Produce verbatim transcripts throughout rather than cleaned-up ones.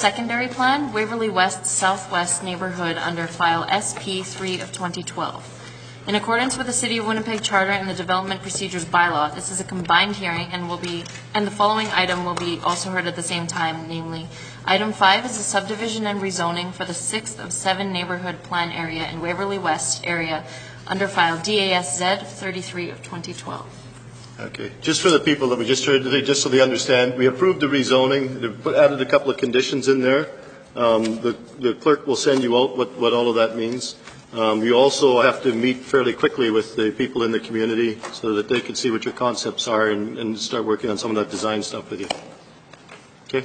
Secondary Plan, Waverly West Southwest Neighborhood under File S P three of twenty twelve. In accordance with the City of Winnipeg Charter and the Development Procedures Bylaw, this is a combined hearing and will be, and the following item will be also heard at the same time, namely, item five is a subdivision and rezoning for the sixth of seven neighborhood plan area in Waverly West area under File D A S Z thirty-three of twenty twelve. Okay, just for the people that we just heard today, just so they understand, we approved the rezoning. They've put, added a couple of conditions in there. Um, the, the clerk will send you out what, what all of that means. Um, you also have to meet fairly quickly with the people in the community so that they can see what your concepts are and, and start working on some of that design stuff with you. Okay.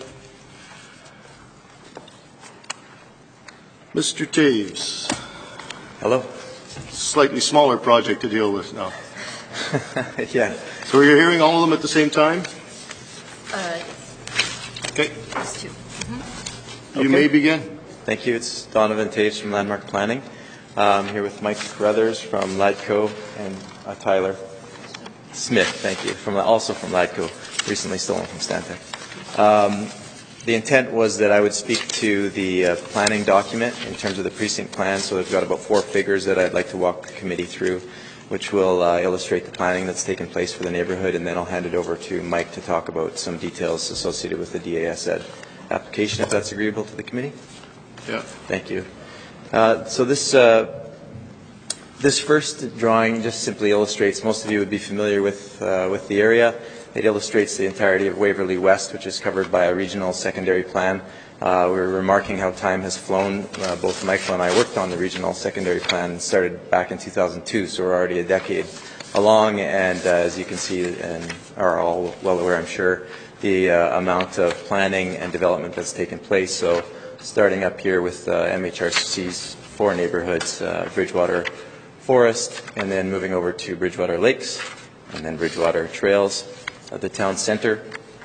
Mister Taves. Hello. Slightly smaller project to deal with now. Yeah. So you're hearing all of them at the same time? Uh, okay. There's two. Mm-hmm. You okay. may begin. Thank you. It's Donovan Taves from Landmark Planning. I'm here with Mike Brothers from Ladco and uh, Tyler Smith, thank you, from also from Ladco, recently stolen from Stantec. Um, the intent was that I would speak to the uh, planning document in terms of the precinct plan, so we've got about four figures that I'd like to walk the committee through, which will uh, illustrate the planning that's taken place for the neighborhood, and then I'll hand it over to Mike to talk about some details associated with the D A S Z application, if that's agreeable to the committee. Yeah. Thank you. Uh, so this uh, this first drawing just simply illustrates, most of you would be familiar with uh, with the area. It illustrates the entirety of Waverly West, which is covered by a regional secondary plan. Uh, we were remarking how time has flown. Uh, both Michael and I worked on the regional secondary plan and started back in two thousand two, so we're already a decade along, and uh, as you can see and are all well aware, I'm sure, the uh, amount of planning and development that's taken place. So starting up here with uh, M H R C's four neighborhoods, uh, Bridgewater Forest, and then moving over to Bridgewater Lakes, and then Bridgewater Trails, at the town center,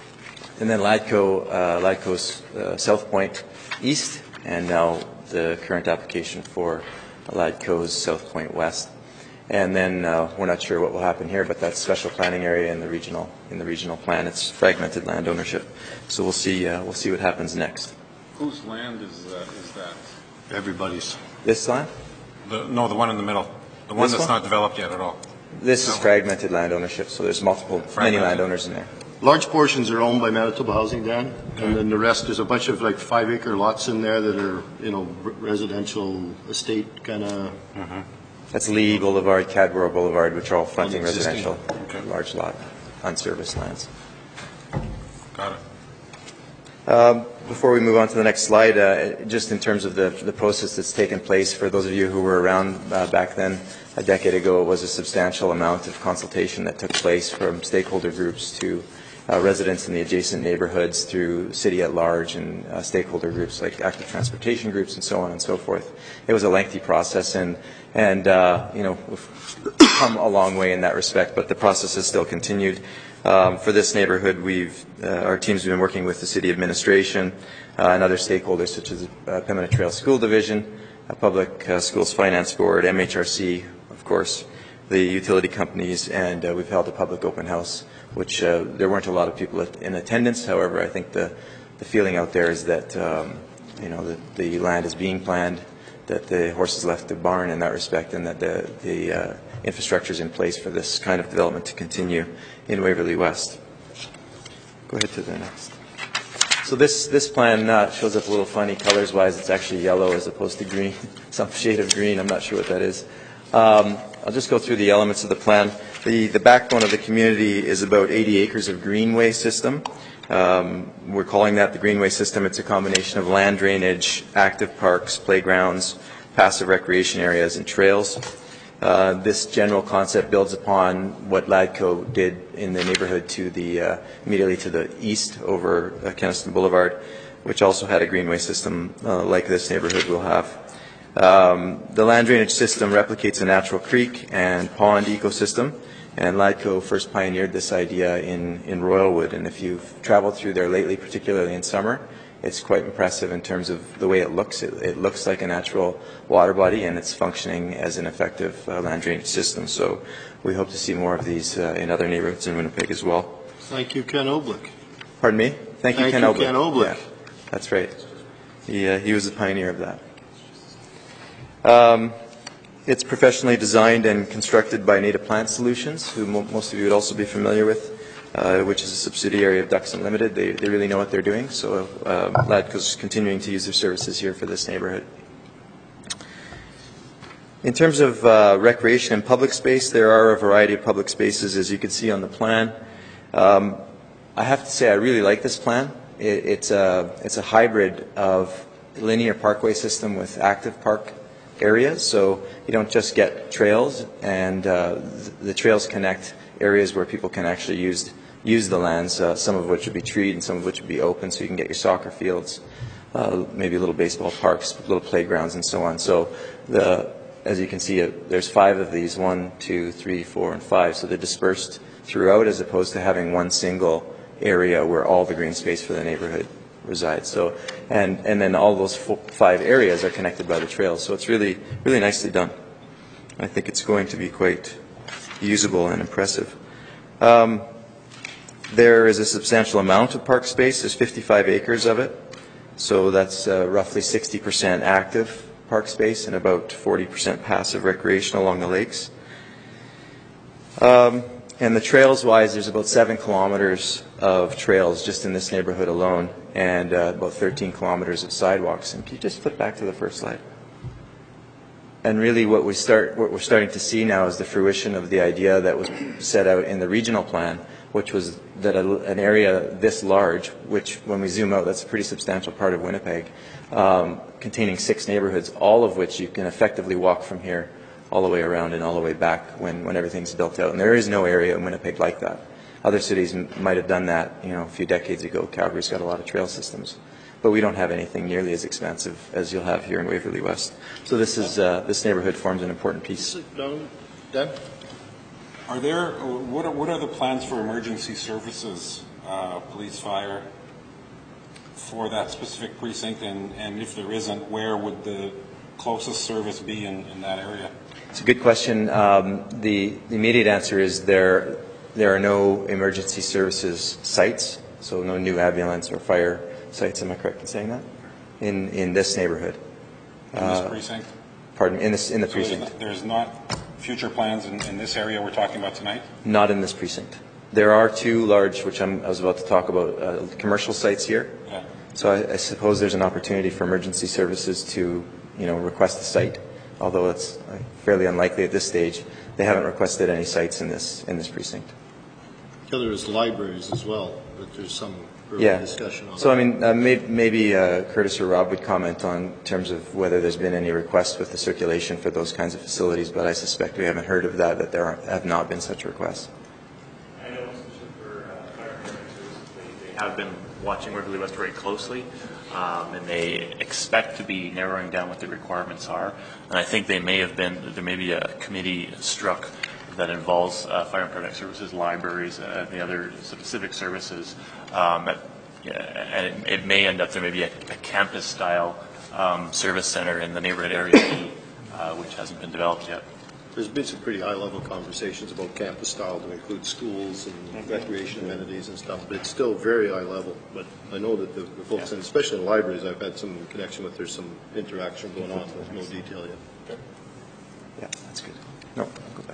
and then Ladco, uh, Ladco's uh, South Point East, and now the current application for Ladco's South Point West. And then uh, we're not sure what will happen here, but that's special planning area in the regional in the regional plan. It's fragmented land ownership, so we'll see uh, we'll see what happens next. Whose land is uh, is that? Everybody's. This land? The, no, the one in the middle. The one This that's one? not developed yet at all. This No. is fragmented land ownership, so there's multiple, many Fragmented. landowners in there. Large portions are owned by Manitoba Housing, Dan, and then the rest, there's a bunch of like five acre lots in there that are, you know, r- residential estate kind of. That's Lee Boulevard, Cadboro Boulevard, which are all fronting Existing. residential, Okay. large lot, unserviced lands. Got it. Um, before we move on to the next slide, uh, just in terms of the, the process that's taken place, for those of you who were around uh, back then, a decade ago, it was a substantial amount of consultation that took place from stakeholder groups to uh, residents in the adjacent neighborhoods through city at large and uh, stakeholder groups like active transportation groups and so on and so forth. It was a lengthy process, and, and uh, you know, we've come a long way in that respect, but the process has still continued. Um, for this neighborhood, we've uh, our team's been working with the city administration uh, and other stakeholders such as uh, Pembina Trail School Division, uh, Public uh, Schools Finance Board, M H R C, of course, the utility companies, and uh, we've held a public open house, which uh, there weren't a lot of people in attendance. However, I think the, the feeling out there is that um, you know the, the land is being planned, that the horses left the barn in that respect, and that the, the uh, infrastructure is in place for this kind of development to continue in Waverly West. Go ahead to the next. So this, this plan uh, shows up a little funny colors-wise. It's actually yellow as opposed to green, some shade of green. I'm not sure what that is. Um, I'll just go through the elements of the plan. The, the backbone of the community is about eighty acres of greenway system. Um, we're calling that the greenway system. It's a combination of land drainage, active parks, playgrounds, passive recreation areas, and trails. Uh, this general concept builds upon what Ladco did in the neighborhood to the uh, immediately to the east over uh, Kenaston Boulevard, which also had a greenway system uh, like this neighborhood will have. Um, the land drainage system replicates a natural creek and pond ecosystem, and Ladco first pioneered this idea in, in Royalwood. And if you've traveled through there lately, particularly in summer, it's quite impressive in terms of the way it looks. It, it looks like a natural water body, and it's functioning as an effective uh, land drainage system. So we hope to see more of these uh, in other neighborhoods in Winnipeg as well. Thank you, Ken Oblick. Pardon me? Thank you, Thank Ken you, Oblick. Ken Oblick. Yeah, that's right. He, uh, he was a pioneer of that. Um, it's professionally designed and constructed by Native Plant Solutions, who mo most of you would also be familiar with, uh, which is a subsidiary of Duxton Limited. They, they really know what they're doing, so uh, LADCO's continuing to use their services here for this neighborhood. In terms of uh, recreation and public space, there are a variety of public spaces, as you can see on the plan. Um, I have to say I really like this plan. It, it's, a, it's a hybrid of linear parkway system with active park areas, so you don't just get trails, and uh, the trails connect areas where people can actually use, use the lands, uh, some of which would be treed and some of which would be open, so you can get your soccer fields, uh, maybe little baseball parks, little playgrounds, and so on. So the As you can see, uh, there's five of these, one, two, three, four, and five. So they're dispersed throughout as opposed to having one single area where all the green space for the neighborhood resides. So, and, and then all those four, five areas are connected by the trails. So it's really, really nicely done. I think it's going to be quite usable and impressive. Um, there is a substantial amount of park space. There's fifty-five acres of it. So that's uh, roughly sixty percent active park space and about forty percent passive recreation along the lakes. Um, and the trails-wise, there's about seven kilometers of trails just in this neighborhood alone, and uh, about thirteen kilometers of sidewalks. And can you just flip back to the first slide? And really, what we start, what we're starting to see now is the fruition of the idea that was set out in the regional plan, which was that a, an area this large, which when we zoom out, that's a pretty substantial part of Winnipeg, um, containing six neighborhoods, all of which you can effectively walk from here all the way around and all the way back when, when everything's built out. And there is no area in Winnipeg like that. Other cities m might have done that, you know, a few decades ago. Calgary's got a lot of trail systems, but we don't have anything nearly as expansive as you'll have here in Waverly West. So this is uh, this neighborhood forms an important piece. Dan? Are there, what are, what are the plans for emergency services, uh, police, fire, for that specific precinct? And, and if there isn't, where would the closest service be in, in that area? It's a good question. Um, the, the immediate answer is there, there are no emergency services sites, so no new ambulance or fire sites. Am I correct in saying that? In, in this neighborhood. In this uh, precinct? Pardon, in, this, in the So precinct. there's not future plans in, in this area we're talking about tonight? Not in this precinct. There are two large, which I'm, I was about to talk about, uh, commercial sites here. Yeah. So I, I suppose there's an opportunity for emergency services to, you know, request a site, although it's uh, fairly unlikely at this stage. They haven't requested any sites in this in this precinct. Yeah, there's libraries as well, but there's some early Yeah. discussion on So that. I mean, uh, may, maybe uh, Curtis or Rob would comment on in terms of whether there's been any requests with the circulation for those kinds of facilities, but I suspect we haven't heard of that, that there are, have not been such requests. I know, especially for uh, fire and services, they, they have been watching Waverly West very closely, um, and they expect to be narrowing down what the requirements are. And I think they may have been, there may be a committee struck that involves uh, fire and paramedic services, libraries, uh, and the other specific services. Um, at, yeah, and it, it may end up there may be a, a campus-style um, service center in the neighborhood area, uh, which hasn't been developed yet. There's been some pretty high-level conversations about campus style to include schools and recreation amenities and stuff, but it's still very high level. But I know that the, the folks, Yeah. and especially in libraries, I've had some connection with, there's some interaction going on, but no detail yet. Yeah, that's good. No, I'll go back.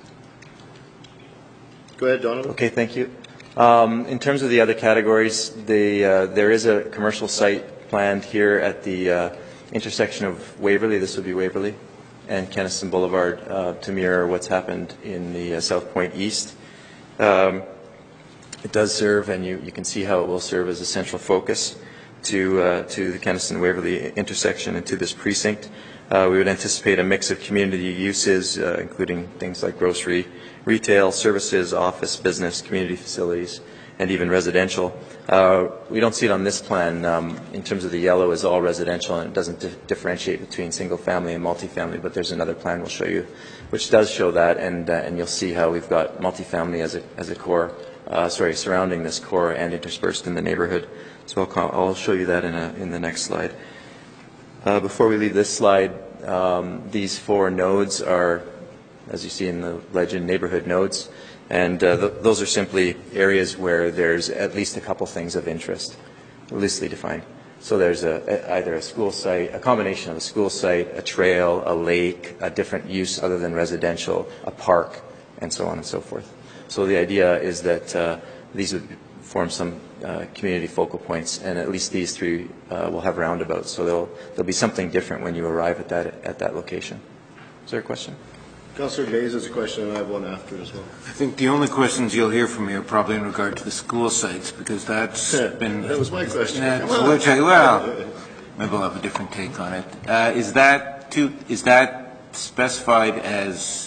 Go ahead, Donovan. Okay, thank you. Um, in terms of the other categories, the, uh, there is a commercial site planned here at the uh, intersection of Waverly, this would be Waverly, and Kenniston Boulevard uh, to mirror what's happened in the uh, South Point East. Um, it does serve, and you, you can see how it will serve as a central focus to, uh, to the Kenniston-Waverly intersection and to this precinct. Uh, we would anticipate a mix of community uses, uh, including things like grocery, retail, services, office, business, community facilities, and even residential. Uh, we don't see it on this plan. Um, in terms of the yellow is all residential, and it doesn't di differentiate between single family and multifamily, but there's another plan we'll show you which does show that, and, uh, and you'll see how we've got multifamily as a, as a core, uh, sorry, surrounding this core and interspersed in the neighborhood. So I'll, call, I'll show you that in, a, in the next slide. Uh, before we leave this slide, um, these four nodes are, as you see in the legend, neighborhood nodes, and uh, th those are simply areas where there's at least a couple things of interest, loosely defined. So there's a, a, either a school site, a combination of a school site, a trail, a lake, a different use other than residential, a park, and so on and so forth. So the idea is that uh, these would form some uh, community focal points, and at least these three uh, will have roundabouts. So there'll, there'll be something different when you arrive at that, at that location. Is there a question? Councillor Gaze has a question, and I have one after as well. I think the only questions you'll hear from me are probably in regard to the school sites, because that's been... That was my question. That's, which I, well, maybe we'll have a different take on it. Uh, is that to, is that specified as...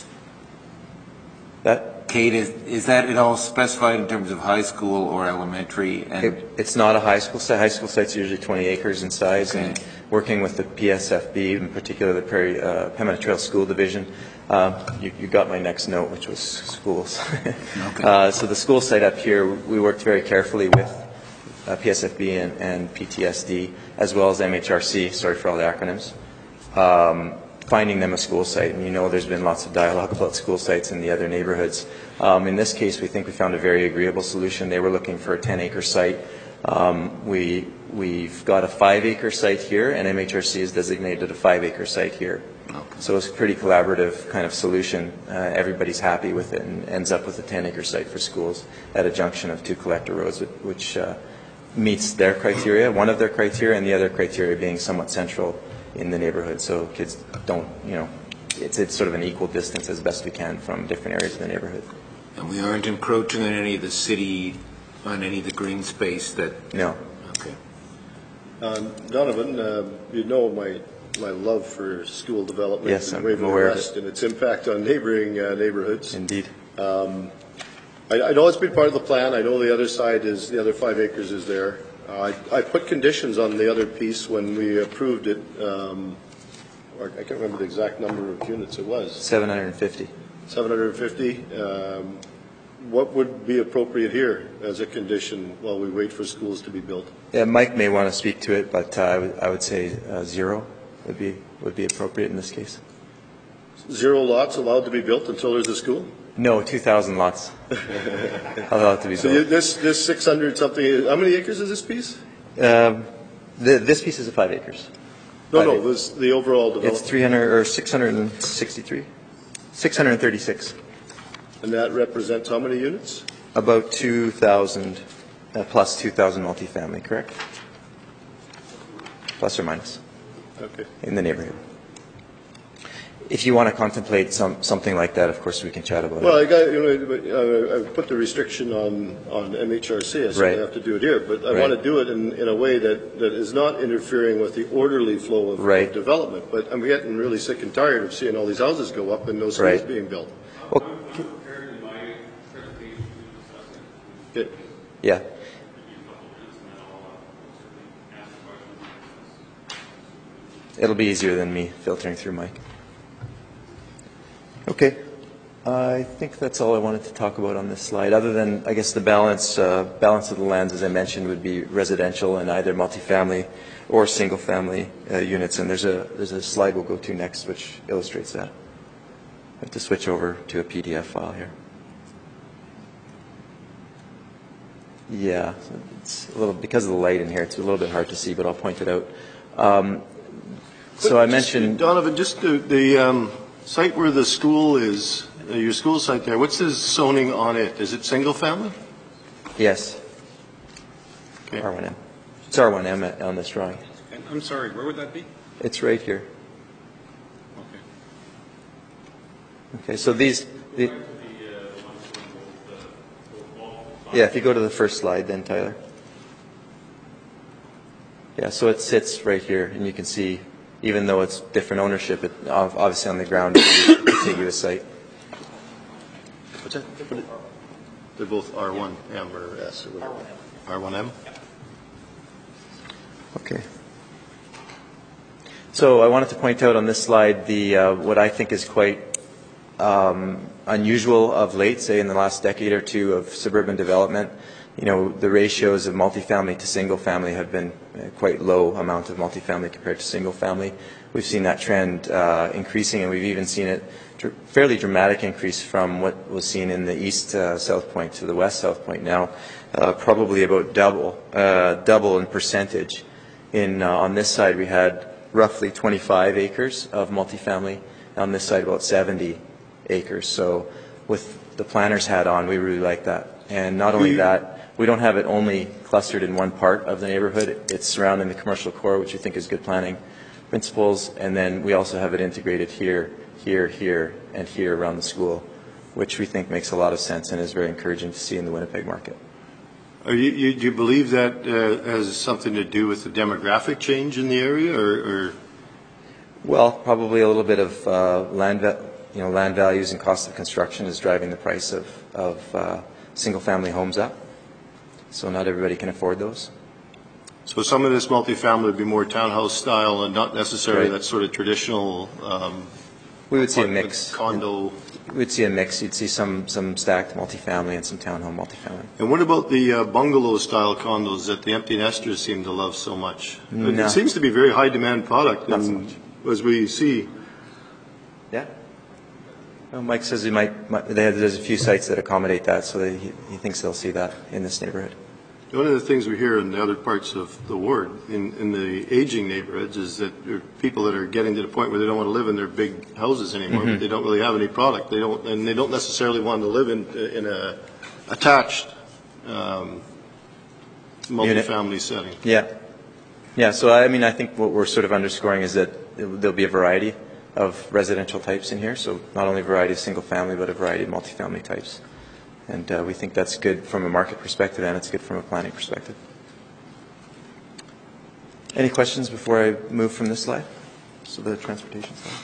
That Kate, is, is that at all specified in terms of high school or elementary? And it, it's not a high school site. High school sites are usually twenty acres in size, okay. And working with the P S F B, in particular the Prairie, uh, Pembina Trail School Division, um, you, you got my next note, which was schools. Okay. uh, so the school site up here, we worked very carefully with uh, P S F B and, and P T S D, as well as M H R C, sorry for all the acronyms, um, finding them a school site. And you know there's been lots of dialogue about school sites in the other neighborhoods. Um, in this case, we think we found a very agreeable solution. They were looking for a ten acre site. Um, we, we've got a five acre site here, and M H R C has designated a five acre site here. Okay. So it's a pretty collaborative kind of solution. Uh, everybody's happy with it and ends up with a ten acre site for schools at a junction of two collector roads, which uh, meets their criteria, one of their criteria, and the other criteria being somewhat central in the neighborhood. So kids don't, you know, it's, it's sort of an equal distance as best we can from different areas of the neighborhood. And we aren't encroaching on any of the city, on any of the green space that... No. Okay. Um, Donovan, uh, you know my my love for school development Yes, in I'm Waverly aware of West it. and its impact on neighboring uh, neighborhoods. Indeed. Um, I, I know it's been part of the plan. I know the other side is, the other five acres is there. Uh, I, I put conditions on the other piece when we approved it. Um, or I can't remember the exact number of units it was. seven hundred fifty. seven hundred fifty. Um, what would be appropriate here as a condition while we wait for schools to be built? Yeah, Mike may want to speak to it, but uh, I, would, I would say uh, zero would be would be appropriate in this case. Zero lots allowed to be built until there's a school? No, two thousand lots allowed to be So built. you, this this six hundred something, how many acres is this piece? Um, the, this piece is a five acres. No, Five no, acres. this, the overall It's development. three hundred or six hundred sixty-three, six hundred thirty-six. And that represents how many units? About two thousand uh, plus two thousand multifamily, correct? Plus or minus Okay. in the neighborhood. If you want to contemplate some something like that, of course we can chat about Well, it. I got, you know, uh, I put the restriction on, on M H R C. I said Right. I have to do it here, but I Right. want to do it in, in a way that, that is not interfering with the orderly flow of, Right. of development. But I'm getting really sick and tired of seeing all these houses go up and no schools Right. being built. Well, Okay. yeah. It'll be easier than me filtering through Mike. Okay. I think that's all I wanted to talk about on this slide, other than, I guess, the balance uh, balance of the lands, as I mentioned, would be residential and either multifamily or single-family uh, units. And there's a there's a slide we'll go to next which illustrates that. I have to switch over to a P D F file here. Yeah, it's a little, because of the light in here, it's a little bit hard to see, but I'll point it out. Um, so But I just, mentioned... Donovan, just the, the um, site where the school is, uh, your school site there, what's the zoning on it? Is it single family? Yes, Okay. R one M. It's R one M on this drawing. And I'm sorry, where would that be? It's right here. Okay. Okay, so these... The, yeah, if you go to the first slide then, Tyler. Yeah, so it sits right here, and you can see, even though it's different ownership, it ob- obviously on the ground it's a contiguous site. What's that? What it- They're both R one M or S or whatever. R one M? Okay. So I wanted to point out on this slide the uh, what I think is quite um, unusual of late, say in the last decade or two of suburban development. You know, the ratios of multifamily to single family have been uh, quite low amount of multifamily compared to single family. We've seen that trend uh, increasing, and we've even seen it dr- fairly dramatic increase from what was seen in the east uh, South Point to the west South Point now, uh, probably about double, uh, double in percentage. In, uh, on this side, we had roughly twenty-five acres of multifamily. On this side, about seventy acres. So with the planner's hat on, we really like that. And not only that, we don't have it only clustered in one part of the neighborhood. It's surrounding the commercial core, which we think is good planning principles. And then we also have it integrated here, here, here, and here around the school, which we think makes a lot of sense and is very encouraging to see in the Winnipeg market. Are you, you, do you believe that uh, has something to do with the demographic change in the area, or? or? Well, probably a little bit of uh, land, you know, land values and cost of construction is driving the price of, of uh, single-family homes up. So not everybody can afford those. So some of this multifamily would be more townhouse style and not necessarily Right. that sort of traditional um, We would see a mix. condo. We would see a mix. You'd see some some stacked multifamily and some townhome multifamily. And what about the uh, bungalow-style condos that the empty nesters seem to love so much? No. It seems to be a very high-demand product. Not so and much. As we see, Yeah. Well, Mike says he might, might they have, there's a few sites that accommodate that, so that he, he thinks they'll see that in this neighborhood. one of the things we hear in the other parts of the ward, in, in the aging neighborhoods, is that there are people that are getting to the point where they don't want to live in their big houses anymore. Mm-hmm. But they don't really have any product. They don't, and they don't necessarily want to live in in a attached um, multifamily setting. Yeah. Yeah, so I mean, I think what we're sort of underscoring is that there'll be a variety of residential types in here, so not only a variety of single-family, but a variety of multifamily types. And uh, we think that's good from a market perspective, and it's good from a planning perspective. Any questions before I move from this slide? So the transportation slide.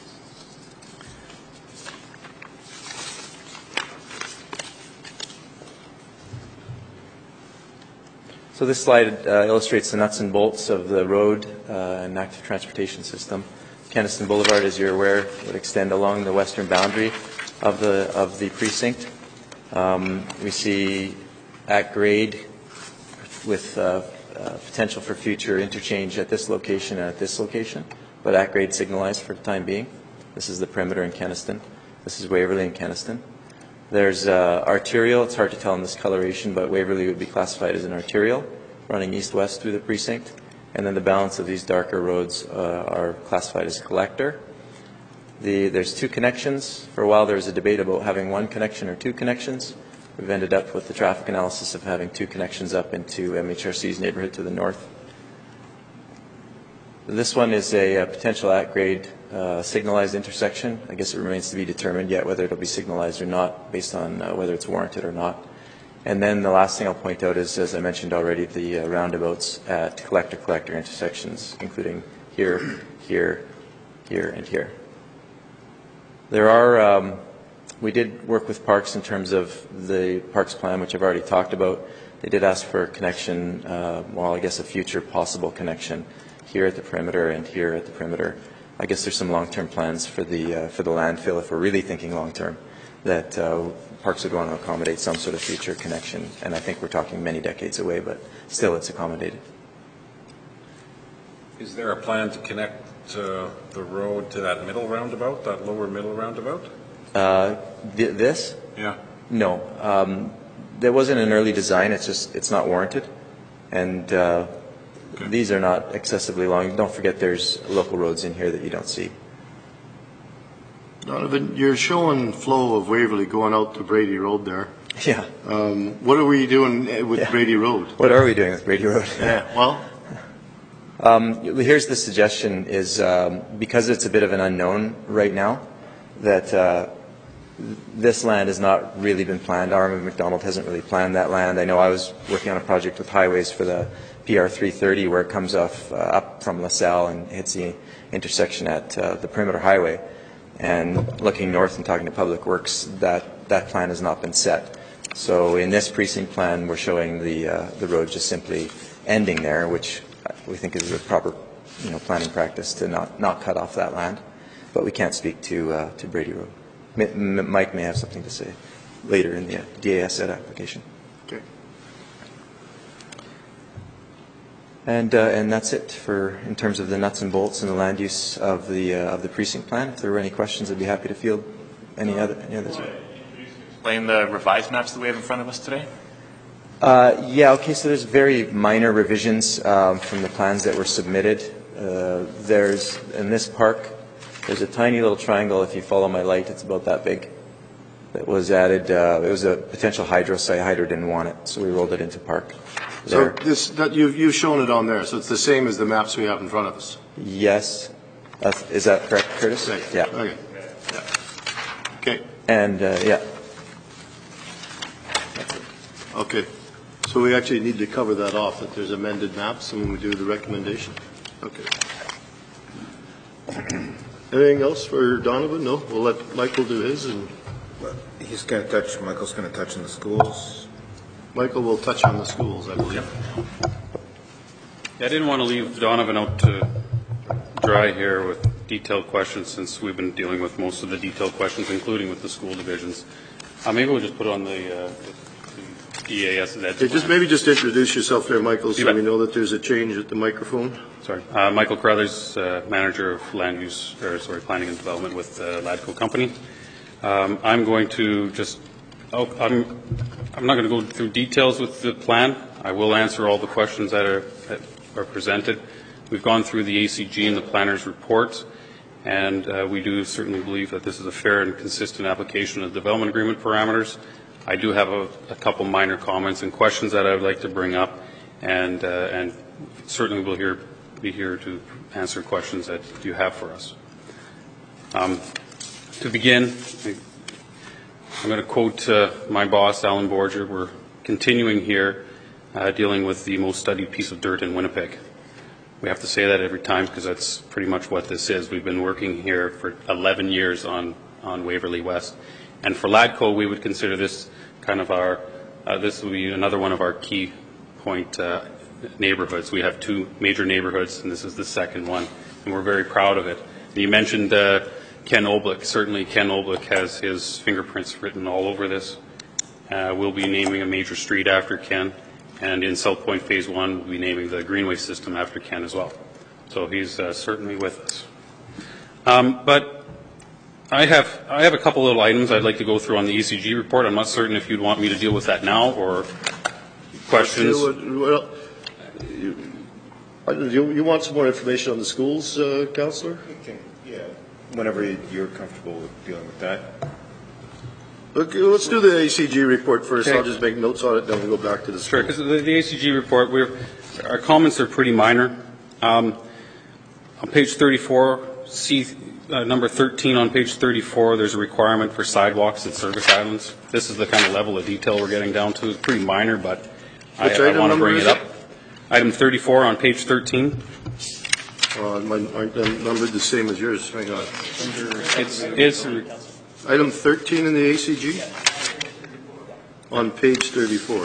So this slide uh, illustrates the nuts and bolts of the road uh, and active transportation system. Keniston Boulevard, as you're aware, would extend along the western boundary of the of the precinct. Um, we see at grade with uh, uh, potential for future interchange at this location and at this location, but at grade signalized for the time being. This is the perimeter in Keniston. This is Waverly and Keniston. There's uh, arterial. It's hard to tell in this coloration, but Waverly would be classified as an arterial running east-west through the precinct. And then the balance of these darker roads uh, are classified as collector. The, there's two connections. For a while there was a debate about having one connection or two connections. We've ended up with the traffic analysis of having two connections up into M H R C's neighborhood to the north. This one is a, a potential at-grade uh, signalized intersection. I guess it remains to be determined yet whether it'll be signalized or not based on uh, whether it's warranted or not. And then the last thing I'll point out is, as I mentioned already, the uh, roundabouts at collector-collector intersections, including here, here, here, and here. There are, um, we did work with Parks in terms of the Parks plan, which I've already talked about. They did ask for a connection, uh, well, I guess a future possible connection here at the perimeter and here at the perimeter. I guess there's some long-term plans for the uh, for the landfill, if we're really thinking long-term, that uh, Parks would want to accommodate some sort of future connection. And I think we're talking many decades away, but still it's accommodated. Is there a plan to connect uh, the road to that middle roundabout, that lower middle roundabout? Uh, th- this? Yeah. No. Um, there wasn't an early design. It's just, it's not warranted. And uh, Okay. these are not excessively long. Don't forget there's local roads in here that you don't see. Donovan, you're showing flow of Waverly going out to Brady Road there. Yeah. Um, what are we doing uh, with Yeah. Brady Road? What are we doing with Brady Road? Yeah, well, Um, here's the suggestion is um, because it's a bit of an unknown right now, that uh, this land has not really been planned. R M McDonald hasn't really planned that land. I know I was working on a project with Highways for the P R three thirty where it comes off uh, up from LaSalle and hits the intersection at uh, the Perimeter Highway. And looking north and talking to Public Works, that, that plan has not been set. So in this precinct plan, we're showing the uh, the road just simply ending there, which we think is a proper, you know, planning practice to not, not cut off that land. But we can't speak to uh, to Brady Road. M- M- Mike may have something to say later in the uh, D A S set application. okay. And uh, and that's it for in terms of the nuts and bolts and the land use of the uh, of the precinct plan. If there were any questions, I'd be happy to field any other any others. Explain the revised maps that we have in front of us today. Uh, yeah, okay, so there's very minor revisions um, from the plans that were submitted. Uh, there's, in this park, there's a tiny little triangle, if you follow my light, it's about that big, that was added. Uh, it was a potential hydro site. Hydro didn't want it, so we rolled it into park. So There. this, that, you've, you've shown it on there, so it's the same as the maps we have in front of us? Yes. Uh, is that correct, Curtis? Right. Yeah. Okay. Yeah. Okay. And, uh, yeah. Okay. So we actually need to cover that off, that there's amended maps when we do the recommendation? Okay. Anything else for Donovan? No? We'll let Michael do his, and He's going to touch, Michael's going to touch on the schools. Michael will touch on the schools, I believe. I didn't want to leave Donovan out to dry here with detailed questions, since we've been dealing with most of the detailed questions, including with the school divisions. Uh, maybe we'll just put it on the, uh, the E A S. Okay, just maybe just introduce yourself there, Michael, You so bet. we know that there's a change at the microphone. Sorry, uh, Michael Carruthers, uh, manager of land use, or sorry, planning and development with uh, Ladco Company. Um, I'm going to just, oh, I'm, I'm not going to go through details with the plan. I will answer all the questions that are, that are presented. We've gone through the A C G and the planner's report, and uh, we do certainly believe that this is a fair and consistent application of development agreement parameters. I do have a, a couple minor comments and questions that I would like to bring up, and, uh, and certainly will here, be here to answer questions that you have for us. Um, to begin, I'm going to quote uh, my boss, Alan Borger. We're continuing here uh, dealing with the most studied piece of dirt in Winnipeg. We have to say that every time because that's pretty much what this is. We've been working here for eleven years on, on Waverly West. And for Ladco, we would consider this kind of our, uh, this would be another one of our key point uh, neighborhoods. We have two major neighborhoods, and this is the second one, and we're very proud of it. And you mentioned uh, Ken Oblick. Certainly Ken Oblick has his fingerprints written all over this. Uh, we'll be naming a major street after Ken, and in South Point Phase one, we'll be naming the Greenway system after Ken as well. So he's uh, certainly with us. Um, but I have, I have a couple little items I'd like to go through on the E C G report. I'm not certain if you'd want me to deal with that now or questions. Well, you, you, you want some more information on the schools, uh, Councillor? Okay, yeah, whenever you're comfortable with dealing with that. Okay, let's do the A C G report first. Okay. I'll just make notes on it, then we'll go back to the Sure, schools. because the, the A C G report, we're, our comments are pretty minor. Um, on page thirty-four, C, uh, number thirteen on page thirty-four, there's a requirement for sidewalks at service islands. This is the kind of level of detail we're getting down to. It's pretty minor, but I, Which I item want to number bring is it up. it? Item thirty-four on page thirteen. Uh, mine aren't numbered the same as yours. Hang on. It's, it's, Item thirteen in the A C G? On page thirty-four.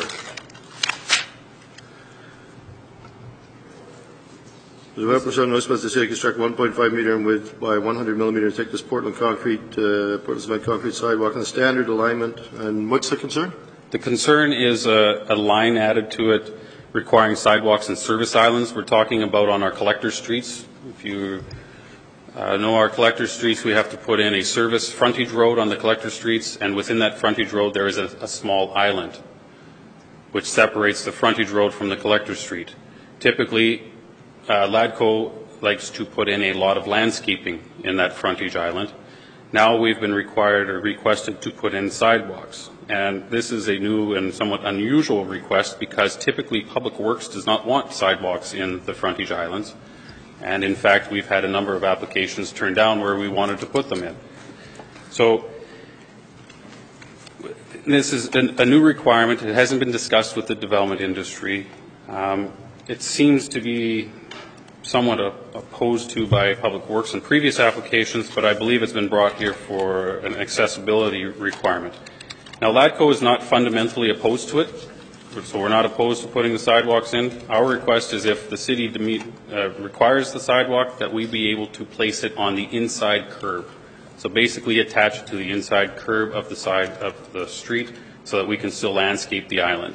The developer shall notice the city construct one point five meter in width by one hundred millimeter thickness Portland concrete, uh, Portland cement concrete sidewalk in the standard alignment. And what's the concern? the concern is a, a line added to it requiring sidewalks and service islands. We're talking about on our collector streets. If you uh, know our collector streets, we have to put in a service frontage road on the collector streets, and within that frontage road there is a, a small island which separates the frontage road from the collector street. Typically, uh, Ladco likes to put in a lot of landscaping in that frontage island. Now we've been required or requested to put in sidewalks. And this is a new and somewhat unusual request because typically Public Works does not want sidewalks in the frontage islands. And in fact, we've had a number of applications turned down where we wanted to put them in. So this is a, a new requirement. It hasn't been discussed with the development industry. Um, it seems to be somewhat a, opposed to by Public Works in previous applications, but I believe it's been brought here for an accessibility requirement. Now, Ladco is not fundamentally opposed to it, so we're not opposed to putting the sidewalks in. Our request is if the city to meet, uh, requires the sidewalk, that we be able to place it on the inside curb. So basically attach it to the inside curb of the side of the street so that we can still landscape the island.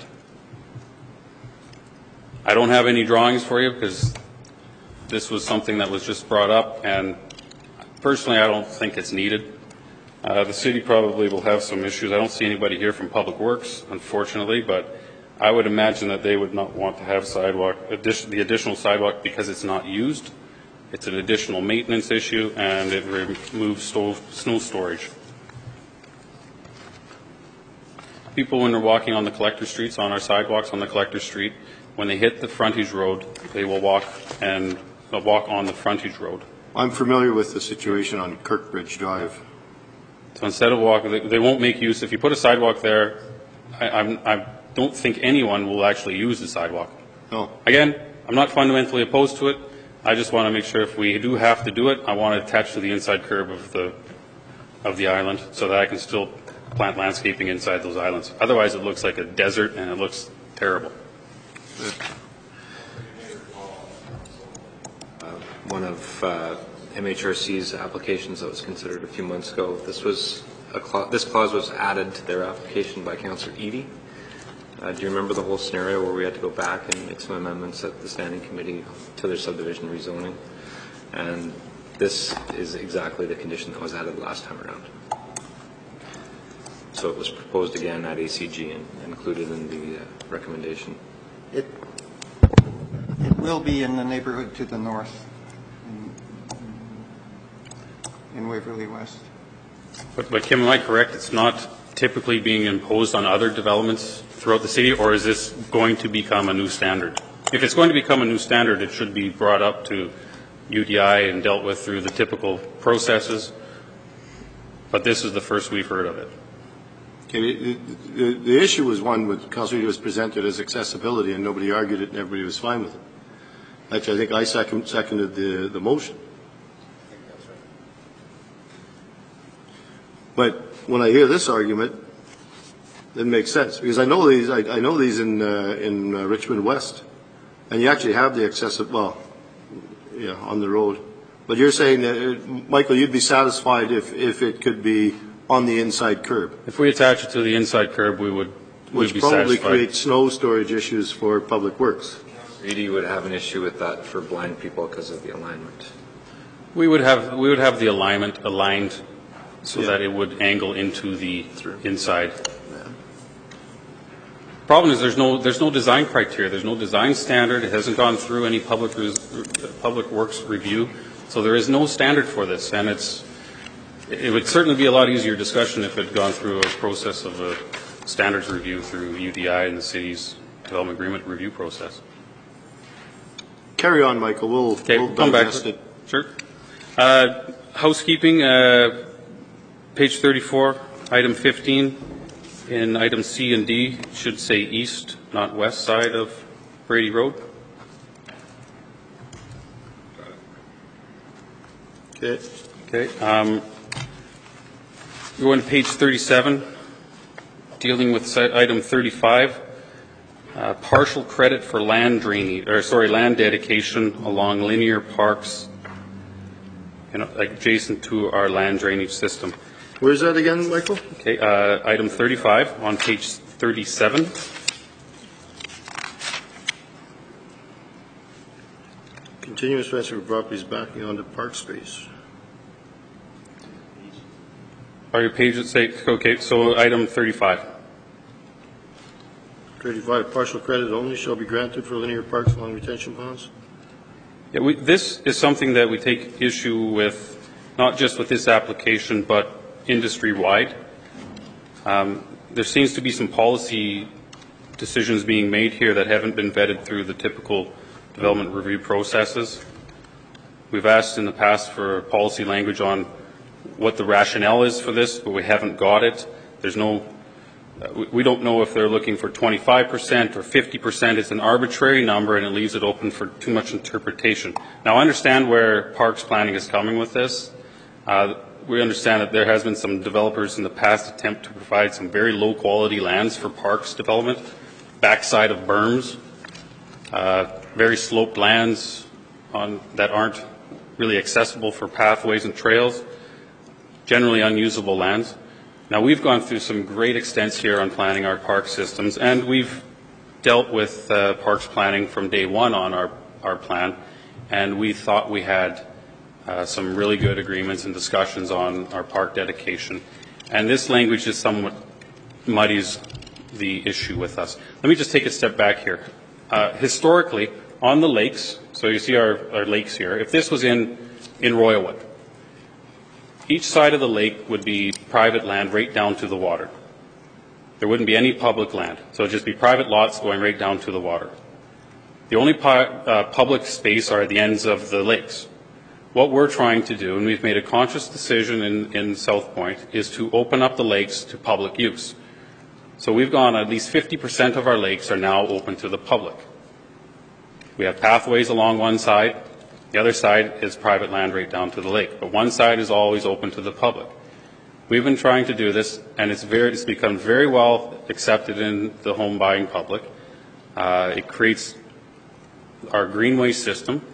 I don't have any drawings for you because this was something that was just brought up, and personally I don't think it's needed. Uh, the city probably will have some issues. I don't see anybody here from Public Works, unfortunately, but I would imagine that they would not want to have sidewalk, addition, the additional sidewalk because it's not used. It's an additional maintenance issue, and it removes sto- snow storage. People, when they're walking on the collector streets, on our sidewalks on the collector street, when they hit the frontage road, they will walk and they'll walk on the frontage road. I'm familiar with the situation on Kirkbridge Drive. So instead of walking, they, they won't make use. If you put a sidewalk there, I, I'm, I don't think anyone will actually use the sidewalk. No. Again, I'm not fundamentally opposed to it. I just want to make sure if we do have to do it, I want it attached to the inside curb of the of the island so that I can still plant landscaping inside those islands. Otherwise, it looks like a desert and it looks terrible. Uh, one of uh, M H R C's applications that was considered a few months ago, this was a cla- this clause was added to their application by Councillor Eadie. Uh, do you remember the whole scenario where we had to go back and make some amendments at the standing committee to their subdivision rezoning? And this is exactly the condition that was added last time around. So it was proposed again at A C G and included in the uh, recommendation. It, it will be in the neighborhood to the north in, in Waverly West. But, but Kim, am I correct? It's not typically being imposed on other developments throughout the city, or is this going to become a new standard? If it's going to become a new standard, it should be brought up to U D I and dealt with through the typical processes. But this is the first we've heard of it. Okay, the, the, the issue was one with Councillor was presented as accessibility, and nobody argued it, and everybody was fine with it. Actually, I think I second, seconded the, the motion. But when I hear this argument, it makes sense because I know these. I, I know these in uh, in uh, Richmond West, and you actually have the accessible, well, yeah, on the road. But you're saying that, uh, Michael, you'd be satisfied if if it could be on the inside curb. If we attach it to the inside curb, we would Which we'd be probably satisfied. creates snow storage issues for public works. Eadie would have an issue with that for blind people because of the alignment. We would have we would have the alignment aligned so Yeah. that it would angle into the inside. Problem is there's no there's no design criteria. There's no design standard. It hasn't gone through any public res, public works review, so there is no standard for this. And it's it would certainly be a lot easier discussion if it had gone through a process of a standards review through U D I and the city's development agreement review process. Carry on, Michael. We'll, Okay, we'll we'll come back. digest it. Sure. Uh, housekeeping, uh, page thirty-four, item fifteen. In item C and D, it should say east, not west side of Brady Road. Okay. Okay. Um, going to page thirty-seven, dealing with site item thirty-five, uh, partial credit for land drainage, or sorry, land dedication along linear parks, you know, adjacent to our land drainage system. Where's that again, Michael? Okay, uh, item thirty-five on page thirty-seven. Continuous transfer of properties backing onto park space. Are your pages say, okay, so item thirty-five. thirty-five, partial credit only shall be granted for linear parks along retention ponds. Yeah, we, this is something that we take issue with, not just with this application, but industry-wide. Um, there seems to be some policy decisions being made here that haven't been vetted through the typical development review processes. We've asked in the past for policy language on what the rationale is for this, but we haven't got it. There's no, uh, we, we don't know if they're looking for twenty-five percent or fifty percent. It's an arbitrary number and it leaves it open for too much interpretation. Now, I understand where parks planning is coming with this. Uh, we understand that there has been some developers in the past attempt to provide some very low quality lands for parks development, backside of berms, uh, very sloped lands on, that aren't really accessible for pathways and trails, generally unusable lands. Now, we've gone through some great extents here on planning our park systems, and we've dealt with uh, parks planning from day one on our, our plan, and we thought we had uh, some really good agreements and discussions on our park dedication. And this language is somewhat muddies the issue with us. Let me just take a step back here. Uh, historically, on the lakes, so you see our, our lakes here, if this was in, in Royalwood, each side of the lake would be private land right down to the water. There wouldn't be any public land, so it would just be private lots going right down to the water. The only pu uh, public space are at the ends of the lakes. What we're trying to do, and we've made a conscious decision in, in South Point, is to open up the lakes to public use. So we've gone, at least fifty percent of our lakes are now open to the public. We have pathways along one side. The other side is private land right down to the lake. But one side is always open to the public. We've been trying to do this, and it's, very, it's become very well accepted in the home buying public. Uh, it creates our greenway system.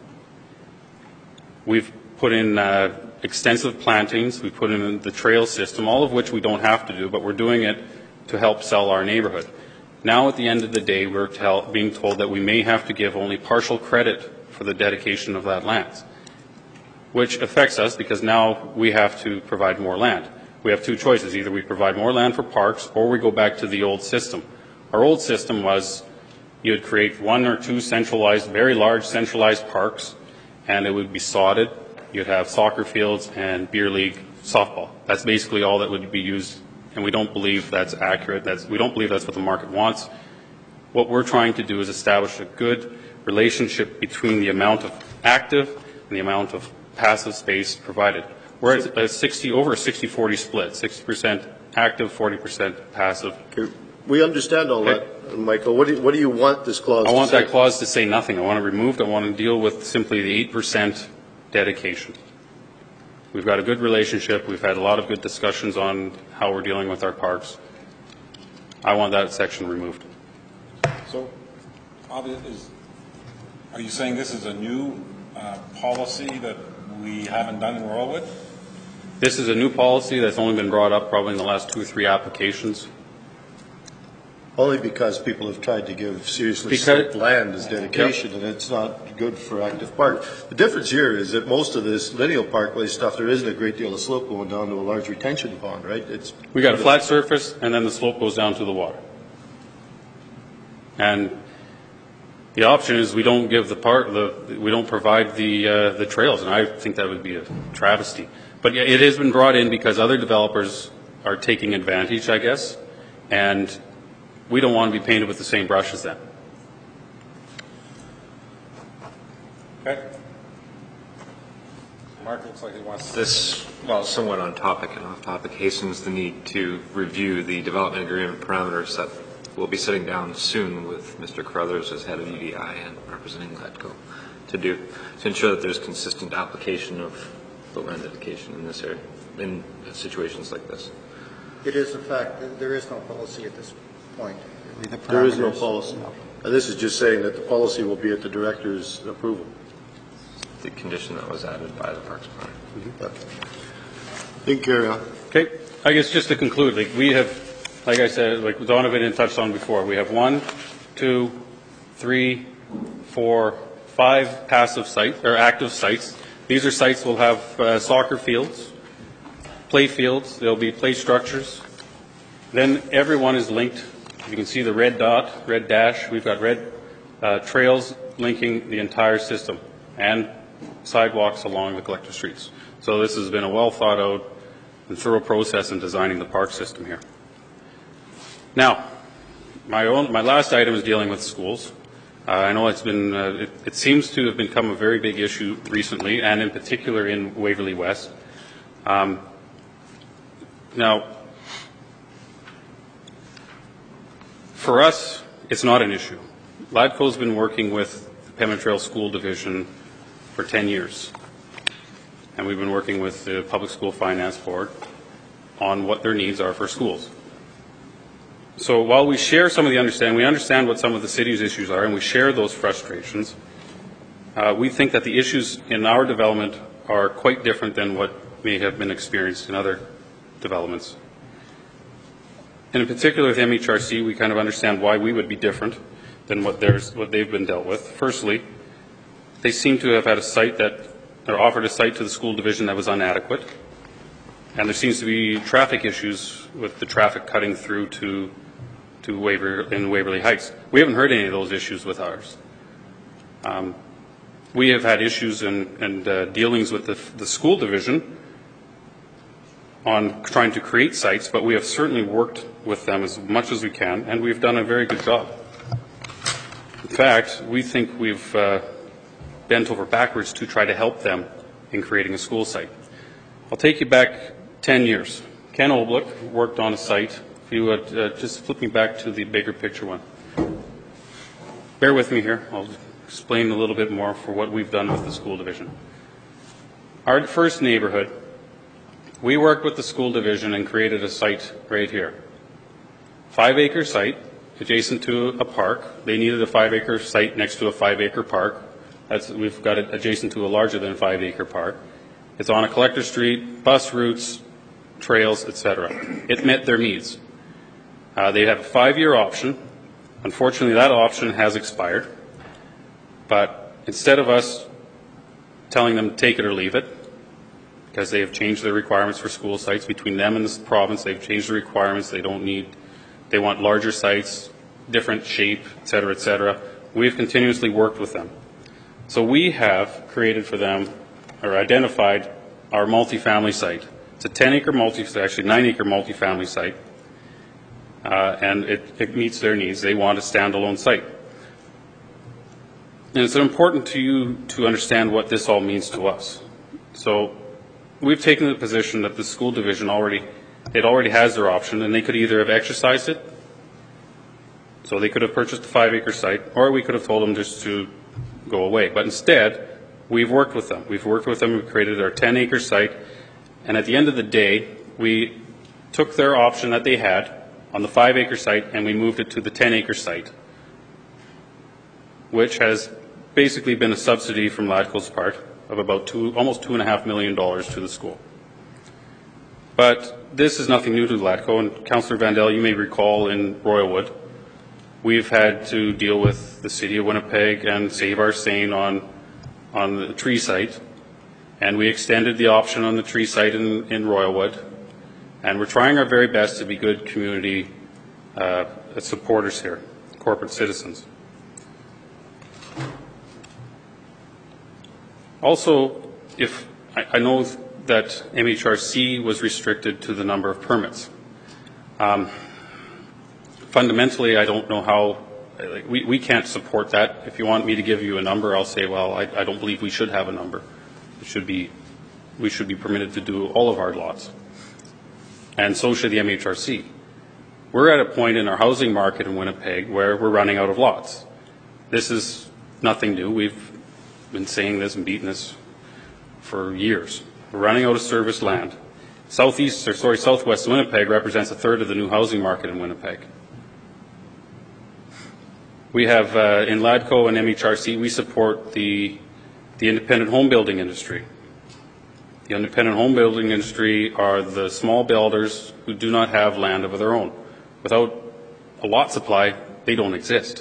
We've put in uh, extensive plantings. We've put in the trail system, all of which we don't have to do, but we're doing it to help sell our neighborhood. Now, at the end of the day, we're tell, being told that we may have to give only partial credit for the dedication of that land, which affects us because now we have to provide more land. We have two choices. Either we provide more land for parks or we go back to the old system. Our old system was you would create one or two centralized, very large centralized parks, and it would be sodded. You'd have soccer fields and beer league softball. That's basically all that would be used, and we don't believe that's accurate. That's, we don't believe that's what the market wants. What we're trying to do is establish a good relationship between the amount of active and the amount of passive space provided. We're at a sixty, over a sixty forty split, sixty percent active, forty percent passive. Okay. We understand all Okay. that, Michael. What do, you, what do you want this clause I to want say? that clause to say nothing. I want it removed. I want to deal with simply the eight percent dedication. We've got a good relationship. We've had a lot of good discussions on how we're dealing with our parks. I want that section removed. So, obvi- is, are you saying this is a new uh, policy that we haven't done in Royalwood? This is a new policy that's only been brought up probably in the last two or three applications. Only because people have tried to give seriously Because- sloped land as dedication, and it's not good for active park. The difference here is that most of this lineal parkway stuff, there isn't a great deal of slope going down to a large retention pond, right? It's We got a flat surface, and then the slope goes down to the water. And the option is we don't give the part, the we don't provide the uh, the trails, and I think that would be a travesty. But yeah, it has been brought in because other developers are taking advantage, I guess, and we don't want to be painted with the same brush as them. Okay. Mark looks like he wants to. This, well, somewhat on topic and off topic, hastens the need to review the development agreement parameters that we'll be sitting down soon with Mister Carruthers as head of E D I and representing LEDCO to do, to ensure that there's consistent application of the land dedication in this area, in situations like this. It is a fact that there is no policy at this point. The There is no parameters- policy. And this is just saying that the policy will be at the director's approval. The condition that was added by the Parks Department. You can carry on. Okay, I guess just to conclude, like we have, like I said, like Donovan had touched on before, we have one, two, three, four, five passive sites, or active sites. These are sites will have uh, soccer fields, play fields, there'll be play structures. Then everyone is linked. You can see the red dot, red dash. We've got red uh, trails linking the entire system and sidewalks along the collector streets. So this has been a well thought out and thorough process in designing the park system here. Now, my own, my last item is dealing with schools. Uh, I know it's been, uh, it, it seems to have become a very big issue recently, and in particular in Waverly West. Um, now, for us, it's not an issue. LADCO's been working with the Pembina Trail School Division for ten years. And we've been working with the Public School Finance Board on what their needs are for schools. So while we share some of the understanding, we understand what some of the city's issues are, and we share those frustrations, uh, we think that the issues in our development are quite different than what may have been experienced in other developments. And in particular with M H R C, we kind of understand why we would be different than what, theirs, what they've been dealt with. Firstly, they seem to have had a site that, or offered a site to the school division that was inadequate. And there seems to be traffic issues with the traffic cutting through to to Waver, in Waverly Heights. We haven't heard any of those issues with ours. Um, we have had issues and, and uh, dealings with the, the school division on trying to create sites, but we have certainly worked with them as much as we can, and we've done a very good job. In fact, we think we've uh, bent over backwards to try to help them in creating a school site. I'll take you back ten years. Ken Oblick worked on a site. If you would uh, just flip me back to the bigger picture one. Bear with me here. I'll explain a little bit more for what we've done with the school division. Our first neighborhood, we worked with the school division and created a site right here. Five-acre site adjacent to a park. They needed a five-acre site next to a five-acre park. That's, we've got it adjacent to a larger than five-acre park. It's on a collector street, bus routes, trails, et cetera. It met their needs. Uh, they have a five-year option. Unfortunately, that option has expired. But instead of us telling them take it or leave it, because they have changed their requirements for school sites between them and the province, they've changed the requirements. They don't need, they want larger sites, different shape, et cetera, et cetera. We've continuously worked with them. So we have created for them, or identified, our multifamily site. It's a ten-acre multi, actually nine-acre multifamily site, uh, and it, it meets their needs. They want a standalone site. And it's important to you to understand what this all means to us. So we've taken the position that the school division already, it already has their option, and they could either have exercised it, so they could have purchased a five-acre site, or we could have told them just to go away. But instead, we've worked with them. We've worked with them. We've created our ten-acre site, and at the end of the day, we took their option that they had on the five-acre site, and we moved it to the ten-acre site, which has basically been a subsidy from LADCO's part of about two, almost two and a half million dollars to the school. But this is nothing new to LADCO, and Councillor Vandell, you may recall in Royalwood, we've had to deal with the City of Winnipeg and Save Our Seine on, on the tree site, and we extended the option on the tree site in, in Royalwood, and we're trying our very best to be good community uh, supporters here, corporate citizens. Also, if I, I know that M H R C was restricted to the number of permits. Um, fundamentally, I don't know how, like, we, we can't support that. If you want me to give you a number, I'll say, well, I, I don't believe we should have a number. It should be, we should be permitted to do all of our lots. And so should the M H R C. We're at a point in our housing market in Winnipeg where we're running out of lots. This is nothing new. We've been saying this and beating this for years. We're running out of service land. Southeast, or sorry, Southwest Winnipeg represents a third of the new housing market in Winnipeg. We have uh, in LADCO and M H R C, we support the the independent home building industry. The independent home building industry are the small builders who do not have land of their own. Without a lot supply, they don't exist.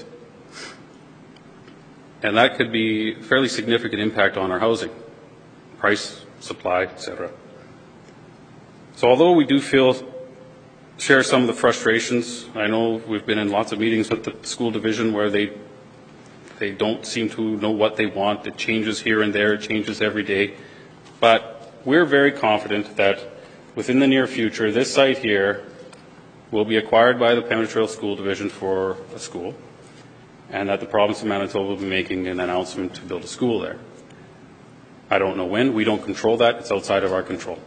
And that could be a fairly significant impact on our housing, price, supply, et cetera. So although we do feel, share some of the frustrations, I know we've been in lots of meetings with the school division where they they don't seem to know what they want. It changes here and there, it changes every day. But we're very confident that within the near future, this site here will be acquired by the Pembina Trail School Division for a school, and that the province of Manitoba will be making an announcement to build a school there. I don't know when. We don't control that. It's outside of our control.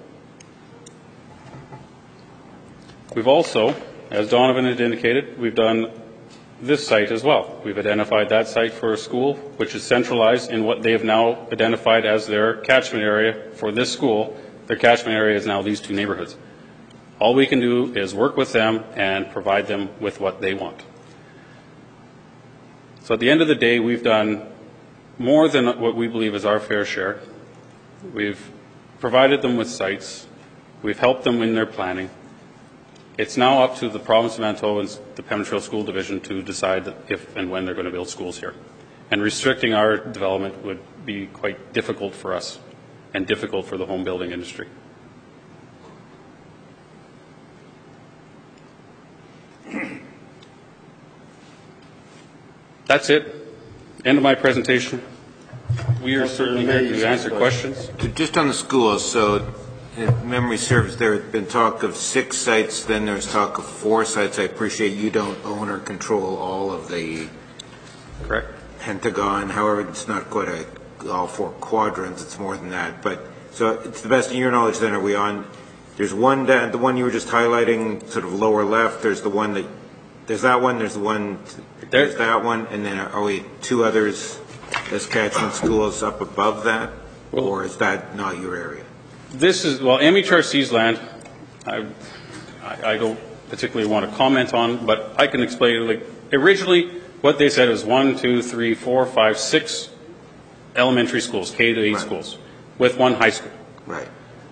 We've also, as Donovan had indicated, we've done this site as well. We've identified that site for a school, which is centralized in what they have now identified as their catchment area for this school. Their catchment area is now these two neighborhoods. All we can do is work with them and provide them with what they want. So at the end of the day, we've done more than what we believe is our fair share. We've provided them with sites. We've helped them in their planning. It's now up to the province of Manitoba and the Pembina Trail School Division to decide if and when they're going to build schools here. And restricting our development would be quite difficult for us and difficult for the home building industry. That's it. End of my presentation. We are certainly here to answer questions. Just on the schools, so if memory serves, there had been talk of six sites, then there was talk of four sites. I appreciate you don't own or control all of the Correct. Pentagon. However, it's not quite a, all four quadrants. It's more than that. But so, it's the best of your knowledge. Then, are we on? There's one, the one you were just highlighting, sort of lower left. There's the one that there's that one. There's the one. There's that one, and then are we two others as catchment schools up above that, well, or is that not your area? This is well, M H R C's land. I, I, I don't particularly want to comment on, but I can explain. Like originally, what they said was one, two, three, four, five, six elementary schools, K to eight right. schools, with one high school. Right.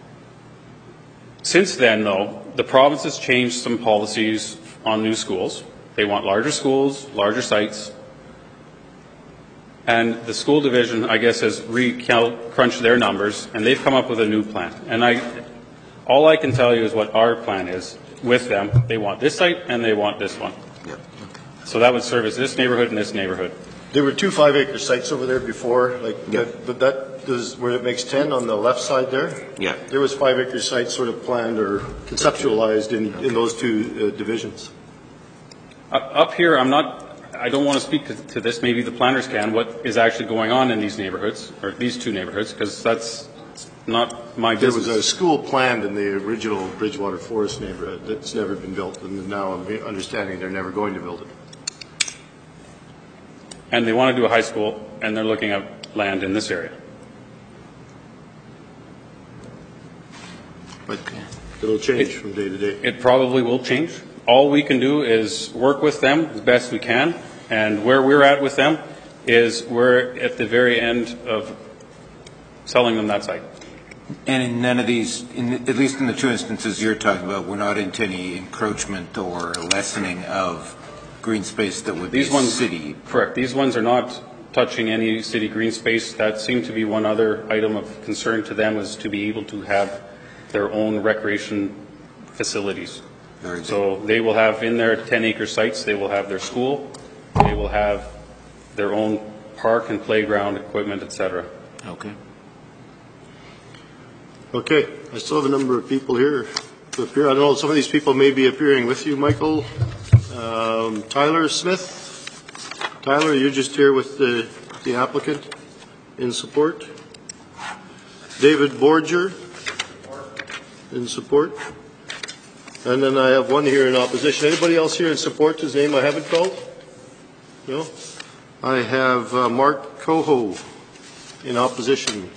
Since then, though, the province has changed some policies on new schools. They want larger schools, larger sites. And the school division, I guess, has re-crunched their numbers, and they've come up with a new plan. And I, all I can tell you is what our plan is with them. They want this site, and they want this one. Yep. So that would service this neighborhood and this neighborhood. There were two five-acre sites over there before, like, Yeah. that, but that does, where it makes ten on the left side there? Yeah. There was five-acre sites sort of planned or conceptualized in, in those two uh, divisions. Uh, up here, I'm not, I don't want to speak to, to this, maybe the planners can, what is actually going on in these neighborhoods, or these two neighborhoods, because that's not my There business. was a school planned in the original Bridgewater Forest neighborhood that's never been built, and now I'm understanding they're never going to build it. And they want to do a high school, and they're looking at land in this area. But it'll change from day to day. It probably will change. All we can do is work with them as best we can, and where we're at with them is we're at the very end of selling them that site. And in none of these, in, at least in the two instances you're talking about, we're not into any encroachment or lessening of green space that would These be ones, city. correct. These ones are not touching any city green space. That seemed to be one other item of concern to them, was to be able to have their own recreation facilities. Very good. So they will have in their ten acre sites, they will have their school, they will have their own park and playground equipment, et cetera. Okay. Okay, I still have a number of people here to appear. I don't know, some of these people may be appearing with you, Michael. Um, Tyler Smith. Tyler, you're just here with the, the applicant in support. David Borger in support. And then I have one here in opposition. Anybody else here in support, whose name I haven't called? No? I have uh, Mark Coho in opposition.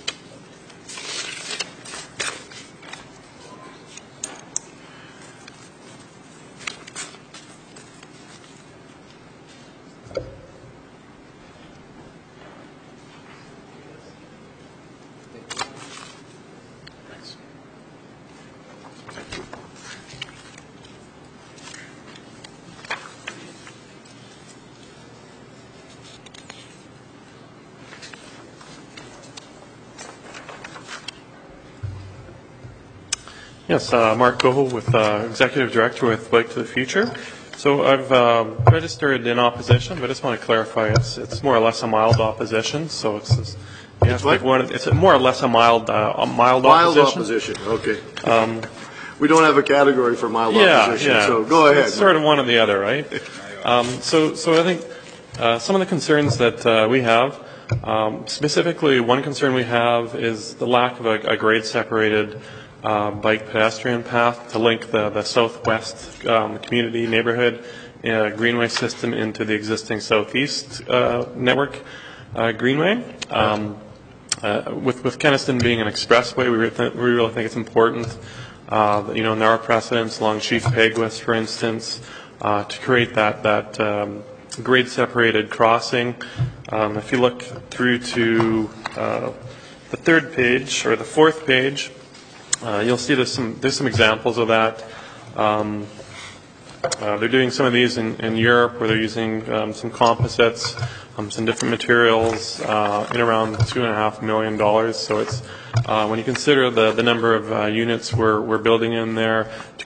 Yes, uh, Mark Coho with uh, Executive Director with Bike to the Future. So I've um, registered in opposition, but I just want to clarify it's it's more or less a mild opposition. So it's it's, yeah, It's what? like one of, it's more or less a mild uh, a mild, Mild opposition. opposition, okay. Um, we don't have a category for mild Yeah, opposition, yeah. so go ahead. It's sort of one or the other, right? um, so so I think uh, some of the concerns that uh, we have, um, specifically one concern we have is the lack of a, a grade separated Uh, bike pedestrian path to link the, the southwest um, community neighborhood uh, greenway system into the existing southeast uh, network uh, greenway. Um, uh, with, with Kenaston being an expressway, we, re- th- we really think it's important uh, that, you know, narrow precedents along Chief Peguis, for instance, uh, to create that, that um, grade separated crossing. Um, if you look through to uh, the third page or the fourth page, Uh, you'll see there's some there's some examples of that. Um, uh, they're doing some of these in, in Europe, where they're using um, some composites, um, some different materials, uh, in around two and a half million dollars. So it's uh, when you consider the the number of uh, units we're we're building in there to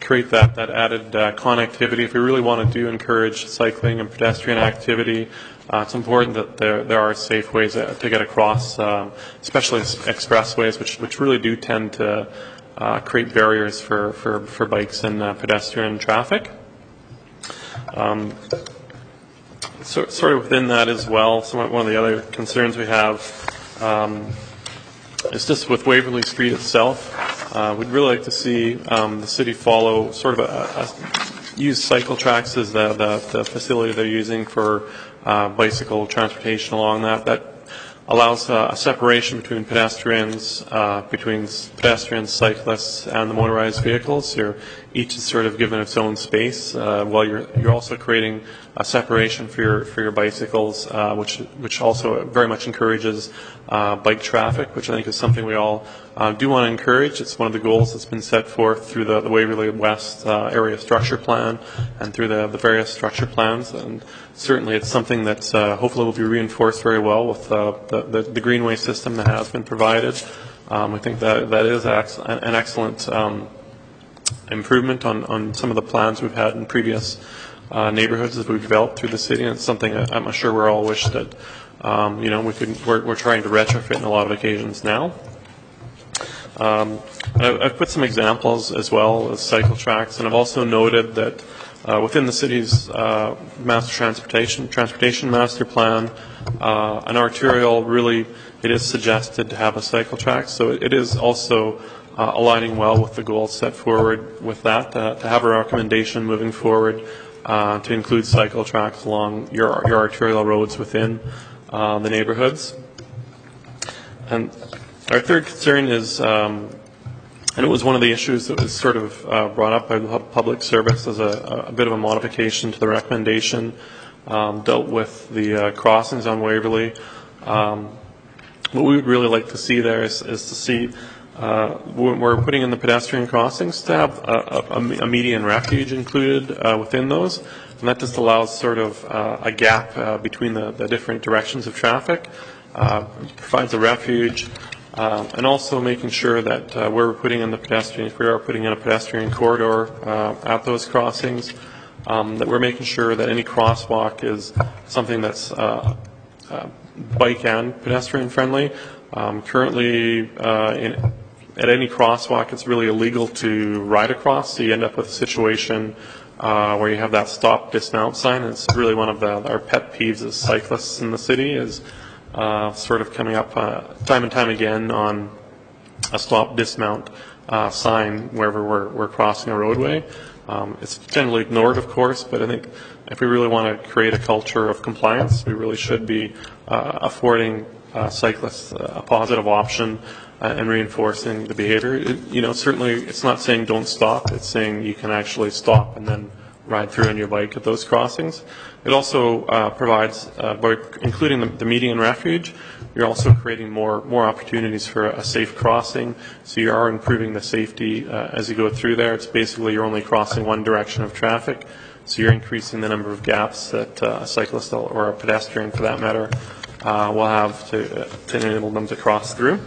create that, that added uh, connectivity. If we really want to do encourage cycling and pedestrian activity, uh, it's important that there, there are safe ways to get across, um, especially expressways, which, which really do tend to uh, create barriers for, for, for bikes and uh, pedestrian traffic. Um, so, sort of within that as well, some, one of the other concerns we have um, is just with Waverley Street itself. Uh, we'd really like to see um, the city follow sort of a, a use cycle tracks as the, the, the facility they're using for uh, bicycle transportation along that. That allows uh, a separation between pedestrians, uh, between pedestrians, cyclists, and the motorized vehicles. You're, each is sort of given its own space, uh, while you're you're also creating a separation for your for your bicycles, uh, which which also very much encourages uh, bike traffic, which I think is something we all uh, do want to encourage. It's one of the goals that's been set forth through the, the Waverley West uh, area structure plan and through the, the various structure plans, and certainly it's something that uh, hopefully will be reinforced very well with uh, the, the, the greenway system that has been provided. Um, I think that that is ex- an excellent um, improvement on, on some of the plans we've had in previous uh, neighborhoods that we've developed through the city, and it's something that I'm sure we're all wish that um, you know we could we're, we're trying to retrofit in a lot of occasions now. Um, I, I've put some examples as well as cycle tracks, and I've also noted that uh, within the city's uh, master transportation transportation master plan, uh, an arterial really it is suggested to have a cycle track, so it, it is also Uh, aligning well with the goals set forward with that, uh, to have a recommendation moving forward uh, to include cycle tracks along your, your arterial roads within uh, the neighborhoods. And our third concern is, um, and it was one of the issues that was sort of uh, brought up by the public service as a, a bit of a modification to the recommendation, um, dealt with the uh, crossings on Waverley. Um, what we would really like to see there is, is to see Uh, we're putting in the pedestrian crossings to have a, a, a median refuge included uh, within those, and that just allows sort of uh, a gap uh, between the, the different directions of traffic, uh, provides a refuge, uh, and also making sure that uh, we're putting in the pedestrian, if we are putting in a pedestrian corridor uh, at those crossings, um, that we're making sure that any crosswalk is something that's uh, uh, bike and pedestrian friendly. Um, currently, uh, in At any crosswalk, it's really illegal to ride across, so you end up with a situation uh, where you have that stop dismount sign. And it's really one of the, our pet peeves as cyclists in the city is uh, sort of coming up uh, time and time again on a stop dismount uh, sign wherever we're, we're crossing a roadway. Um, it's generally ignored, of course, but I think if we really want to create a culture of compliance, we really should be uh, affording uh, cyclists a positive option Uh, and reinforcing the behavior. It, you know, certainly it's not saying don't stop. It's saying you can actually stop and then ride through on your bike at those crossings. It also uh, provides, uh, by including the, the median refuge, you're also creating more more opportunities for a safe crossing. So you are improving the safety uh, as you go through there. It's basically you're only crossing one direction of traffic. So you're increasing the number of gaps that uh, a cyclist or a pedestrian, for that matter, uh, will have to, uh, to enable them to cross through.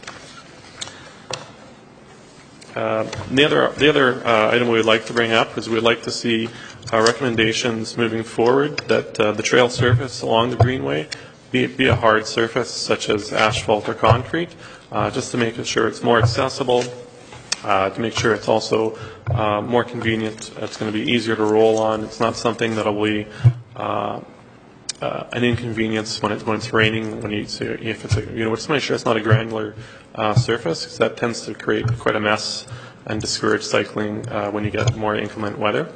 Uh, the other, the other uh, item we would like to bring up is we'd like to see uh, recommendations moving forward that uh, the trail surface along the greenway be, be a hard surface such as asphalt or concrete, uh, just to make sure it's more accessible, uh, to make sure it's also uh, more convenient. It's going to be easier to roll on. It's not something that will be uh, uh, an inconvenience when, it, when it's raining. When you, so if it's a, you know, just make sure it's not a granular Uh, surface, because that tends to create quite a mess and discourage cycling uh, when you get more inclement weather.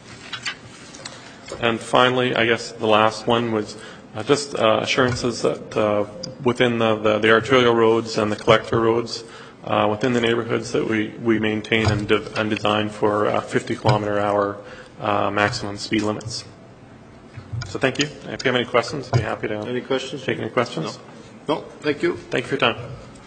And finally, I guess the last one was uh, just uh, assurances that uh, within the, the, the arterial roads and the collector roads uh, within the neighborhoods that we, we maintain and, de- and design for uh, fifty kilometer hour uh, maximum speed limits. So thank you. If you have any questions, I'd be happy to any questions? take any questions. No. No, thank you. Thank you for your time.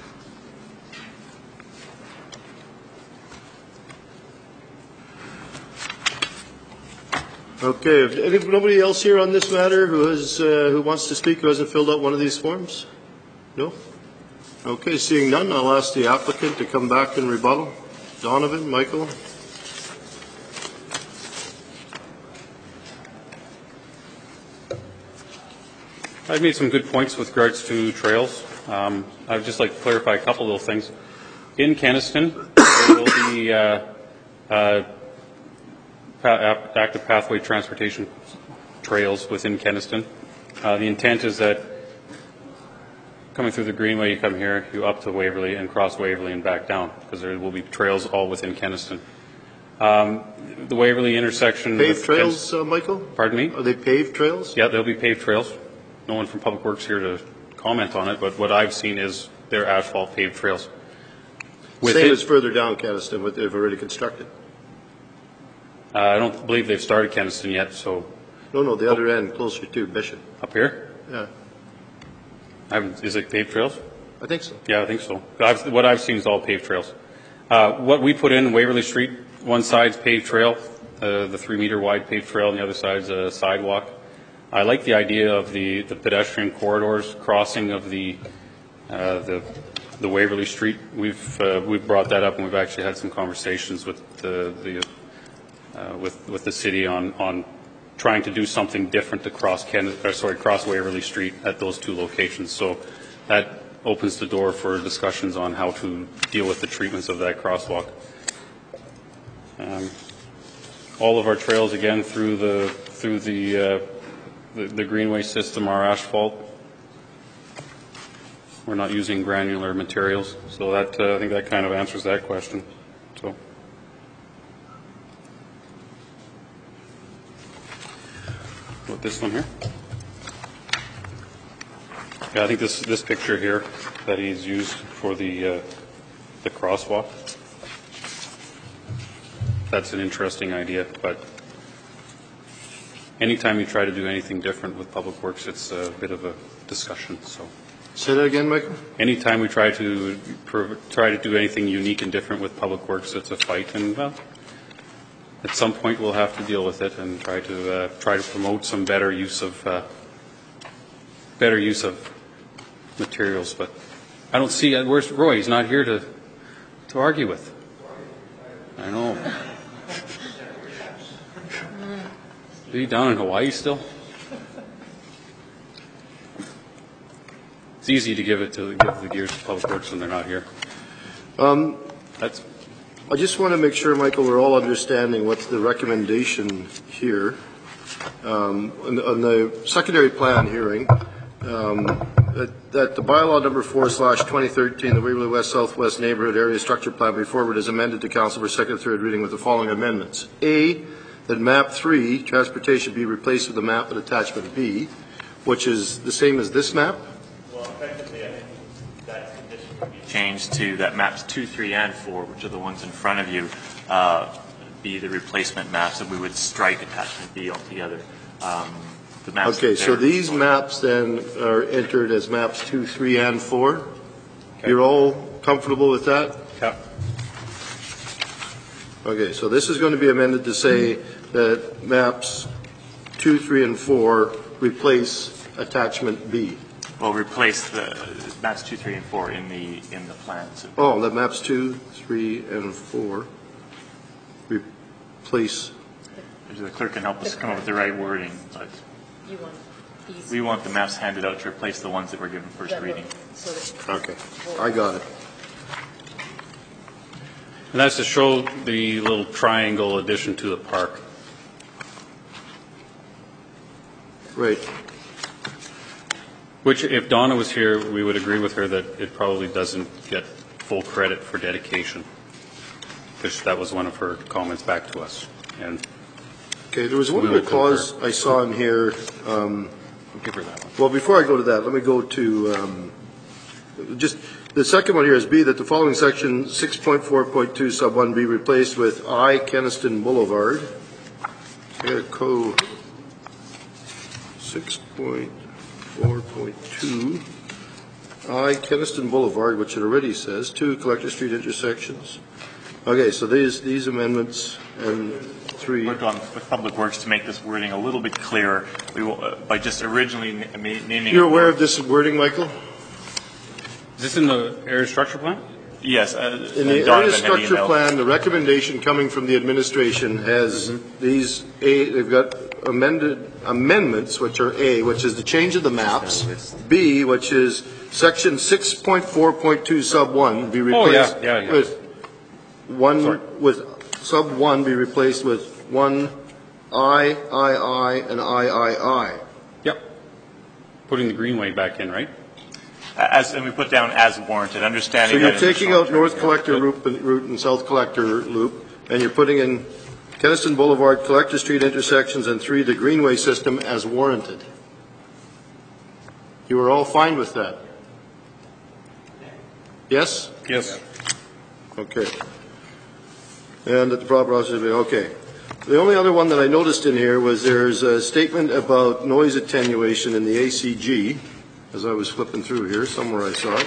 Okay, if any, nobody else here on this matter who has uh, who wants to speak who hasn't filled out one of these forms? No? Okay, seeing none, I'll ask the applicant to come back and rebuttal. Donovan, Michael? I've made some good points with regards to trails. Um, I'd just like to clarify a couple little things. In Kenaston, there will be uh, uh, pa- active pathway transportation trails within Kenaston. Uh, the intent is that coming through the Greenway, you come here, you up to Waverley and cross Waverley and back down, because there will be trails all within Kenaston. Um, the Waverley intersection... Paved trails, uh, Michael? Pardon me? Are they paved trails? Yeah, they'll be paved trails. No one from Public Works here to comment on it, but what I've seen is they're asphalt paved trails. With Same it, as further down Kenaston, what they've already constructed. uh, I don't believe they've started Kenaston yet, so No, no, the other end, closer to Bishop. up here, Yeah, I haven't, is it paved trails? I think so. Yeah, I think so. I've, what I've seen is all paved trails. Uh, what we put in Waverley Street, one side's paved trail, uh, the three meter wide paved trail, and the other side's a sidewalk. I like the idea of the, the pedestrian corridors crossing of the uh, the the Waverley Street. We've uh, we've brought that up, and we've actually had some conversations with the, the uh, with with the city on on trying to do something different to cross Ken, or sorry, cross Waverley Street at those two locations. So that opens the door for discussions on how to deal with the treatments of that crosswalk. Um, all of our trails, again, through the through the, uh, the the Greenway system are asphalt. We're not using granular materials, so that uh, I think that kind of answers that question. So. What, this one here? Yeah, I think this this picture here that he's used for the uh, the crosswalk. That's an interesting idea, but anytime you try to do anything different with Public Works, it's a bit of a discussion. So. Say that again, Michael? Anytime we try to try to do anything unique and different with Public Works, it's a fight, and well, at some point we'll have to deal with it and try to uh, try to promote some better use of uh, better use of materials. But I don't see uh, where's Roy? He's not here to to argue with. I know. Is he down in Hawaii still? It's easy to give it to give the gears to Public Works when they're not here. Um, That's. I just want to make sure, Michael, we're all understanding what's the recommendation here. Um, on, the, on the secondary plan hearing, um, that, that the bylaw number four slash twenty thirteen, the Waverley West Southwest Neighborhood Area Structure Plan be forward is amended to council for second and third reading with the following amendments. A, that map three, transportation, be replaced with the map at attachment B, which is the same as this map. Well, effectively, I think that condition would be changed to that maps two, three, and four, which are the ones in front of you, uh, be the replacement maps, and we would strike attachment B altogether. Um, the maps Okay, so there- these maps then are entered as maps two, three, and four. Okay. You're all comfortable with that? Yeah. Okay, so this is going to be amended to say that maps two, three, and four replace attachment B. Well, replace the maps two, three, and four in the in the plans. Oh, that maps two, three, and four replace. The clerk can help us come up with the right wording, but You want these. we want the maps handed out to replace the ones that were given first that reading. look- so that- Okay, I got it. And that's to show the little triangle addition to the park. Right. Which, if Donna was here, we would agree with her that it probably doesn't get full credit for dedication. Because that was one of her comments back to us. And Okay, there was one We other will clause I saw in here. Um, I'll give her that one. well, before I go to that, let me go to um, just the second one here is B, that the following section six point four point two sub one be replaced with I Kenaston Boulevard. I got a code six point four point two. I Kenaston Boulevard, which it already says, two Collector Street intersections. Okay, so these these amendments and three. Worked on with Public Works to make this wording a little bit clearer. We will, uh, by just originally na- ma- naming. You're it aware more- of this wording, Michael? Is this in the area structure plan? Yes. Uh, In the Donovan area had structure emailed. plan, the recommendation coming from the administration has these, A, they've got amended amendments, which are A, which is the change of the maps, B, which is section six point four point two sub one, be replaced Oh, yeah, yeah, yeah. with one, Sorry. with sub one be replaced with one I, I, I, and I, I, I. Yep. Putting the greenway back in, right? As, and we put down as warranted, So understanding you're that in the taking short out term, North yeah. Collector Loop and, route and South Collector Loop, and you're putting in Keniston Boulevard, Collector Street intersections, and three, the Greenway system as warranted. You are all fine with that? Yes? Yes. Okay. And that the proper officer, okay. The only other one that I noticed in here was there's a statement about noise attenuation in the A C G, as I was flipping through here, somewhere I saw it.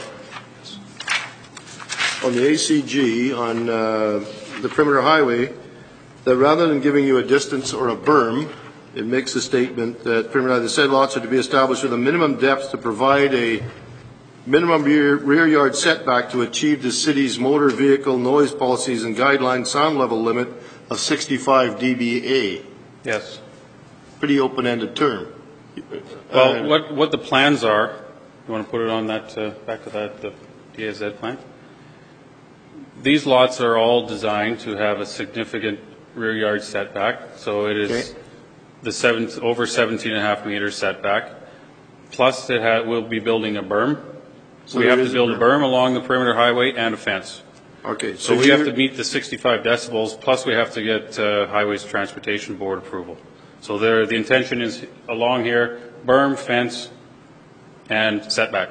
On the A C G, on uh, the perimeter highway, that rather than giving you a distance or a berm, it makes a statement that perimeter, the said lots are to be established with a minimum depth to provide a minimum rear, rear yard setback to achieve the city's motor vehicle noise policies and guideline sound level limit of sixty-five D B A. Yes. Pretty open-ended term. Well, Uh, what, what the plans are, you want to put it on that, uh, back to that, the D A Z plan? These lots are all designed to have a significant rear yard setback, so it is Okay. the seven, over seventeen and a half meter setback. Plus, it ha, we'll be building a berm. So We there have is to a build a berm along the perimeter highway and a fence. Okay, So so we have here- to meet the sixty-five decibels, plus we have to get uh, Highways Transportation Board approval. So there, the intention is along here, berm, fence, and setback.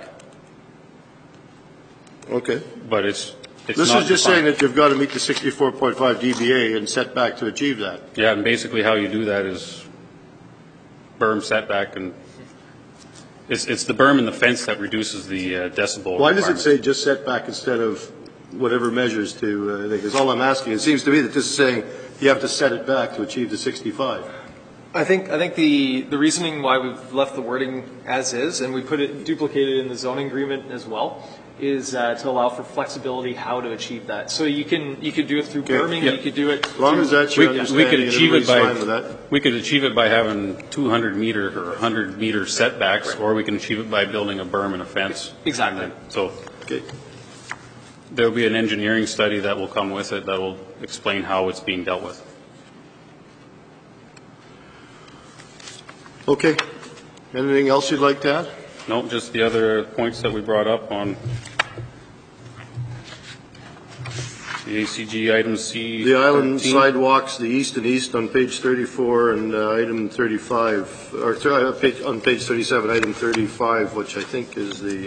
Okay. But it's, it's This not is just defined. saying that you've got to meet the sixty-four point five D B A and setback to achieve that. Yeah, and basically how you do that is berm, setback, and it's, it's the berm and the fence that reduces the uh, decibel Why does it requirement. say just setback instead of whatever measures to, uh, because all I'm asking, it seems to me that this is saying you have to set it back to achieve the sixty-five. I think I think the, the reasoning why we've left the wording as is, and we put it duplicated in the zoning agreement as well, is uh, to allow for flexibility how to achieve that. So you can you could do it through Okay. berming, Yeah. you could do it. As long as that's We, your we understanding could and achieve it everybody's by, fine with that. we could achieve it by having two hundred meter or one hundred meter setbacks, or we can achieve it by building a berm and a fence. Exactly. So Okay. there'll be an engineering study that will come with it that will explain how it's being dealt with. Okay. Anything else you'd like to add? No, just the other points that we brought up on the A C G item C. The island thirteen. sidewalks, the east and east on page thirty-four and uh, item thirty-five, or th- uh, page, on page thirty-seven, item thirty-five, which I think is the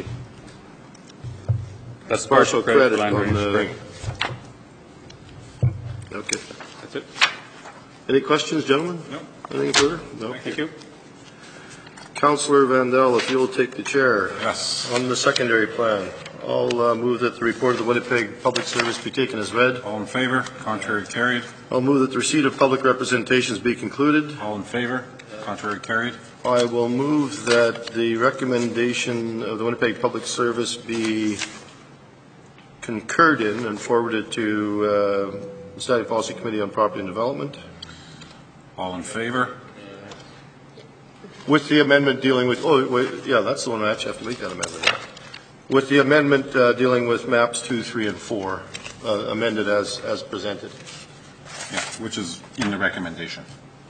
That's partial credit for land on range, the correct. thing. Okay. That's it. Any questions, gentlemen? No. Anything further? No. Thank you. Councillor Vandal, if you'll take the chair. Yes. On the secondary plan, I'll uh, move that the report of the Winnipeg Public Service be taken as read. All in favor? Contrary carried. I'll move that the receipt of public representations be concluded. All in favor? Contrary carried. I will move that the recommendation of the Winnipeg Public Service be concurred in and forwarded to uh, the Standing Policy Committee on Property and Development, All in favor? with the amendment dealing with, oh, wait, yeah, that's the one I actually have to make that amendment, yeah. With the amendment uh, dealing with maps two, three, and four, uh, amended as, as presented. Yeah, which is in the recommendation.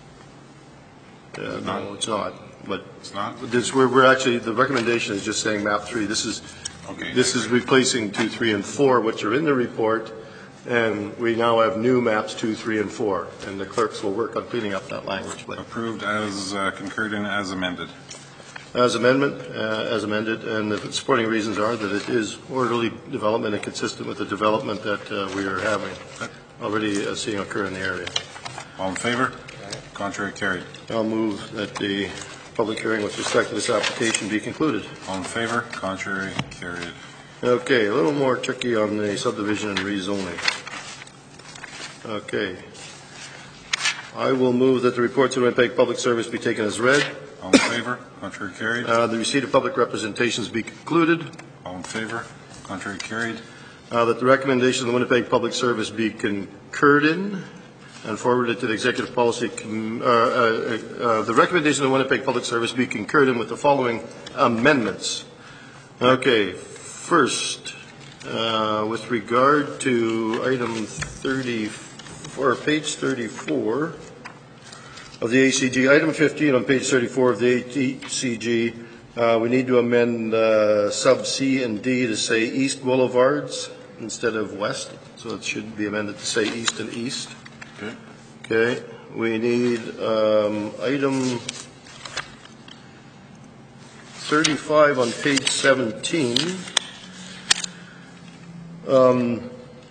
Uh, No, it's not, but It's not? this, we're, we're actually, the recommendation is just saying map three. This is, Okay. this is replacing two, three, and four, which are in the report, and we now have new maps two, three, and four, and the clerks will work on cleaning up that language. But Approved as uh, concurred in as amended. as amendment, uh, as amended, and the supporting reasons are that it is orderly development and consistent with the development that uh, we are having, already uh, seeing occur in the area. All in favor? Contrary carried. I'll move that the public hearing with respect to this application be concluded. All in favor? Contrary carried. Okay, a little more tricky on the subdivision and rezoning. Okay. I will move that the reports of the Winnipeg Public Service be taken as read. All in favor? Contrary carried. Uh, the receipt of public representations be concluded. All in favor? Contrary carried. Uh, that the recommendation of the Winnipeg Public Service be concurred in. and forward it to the Executive Policy, Com- uh, uh, uh, the recommendation of Winnipeg Public Service be concurred in with the following amendments. Okay, first, uh, with regard to item thirty, or page thirty-four of the A C G, item fifteen on page thirty-four of the A C G, uh, we need to amend uh, sub C and D to say east boulevards instead of west, so it should be amended to say east and east. Okay. Okay, we need um, item thirty-five on page seventeen. Um,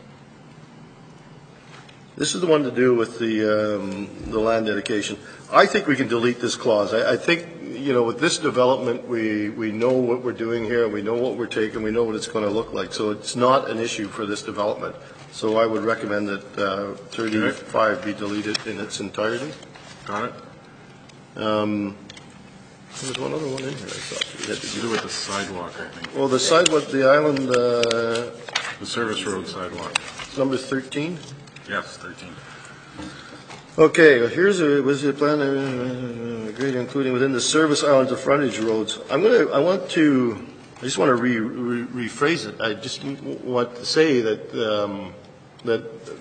this is the one to do with the um, the land dedication. I think we can delete this clause. I, I think, you know, with this development, we, we know what we're doing here, we know what we're taking, we know what it's going to look like. So it's not an issue for this development. So I would recommend that uh, thirty-five be deleted in its entirety. Got it. Um, There's one other one in here I thought we had to To do with the sidewalk, I think. Well, the sidewalk, the island, uh, The service road sidewalk. number thirteen? Yes, thirteen. Okay, well, here's a, was it plan, uh, agreed including within the service islands of frontage roads. I'm gonna, I want to, I just want to re, re, rephrase it. I just want to say that, um, that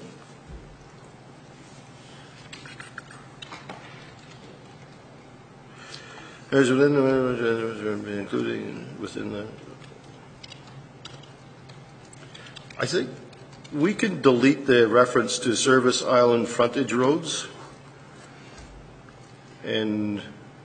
as within the, including within the, I think we can delete the reference to service island frontage roads and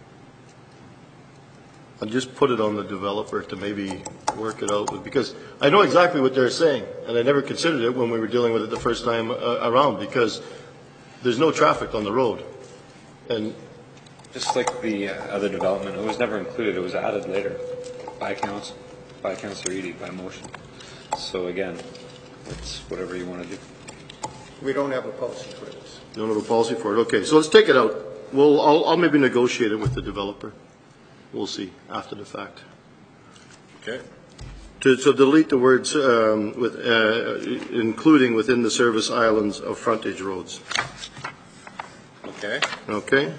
I'll just put it on the developer to maybe work it out with, because I know exactly what they're saying and I never considered it when we were dealing with it the first time uh, around, because there's no traffic on the road. And just like the uh, other development, it was never included, it was added later by council, by Councillor Eadie, by motion. So again, it's whatever you want to do. We don't have a policy for this. You don't have a policy for it? Okay, so let's take it out. Well, I'll, I'll maybe negotiate it with the developer. We'll see after the fact. Okay. To, so delete the words um, with, uh, including within the service islands of frontage roads. Okay. Okay?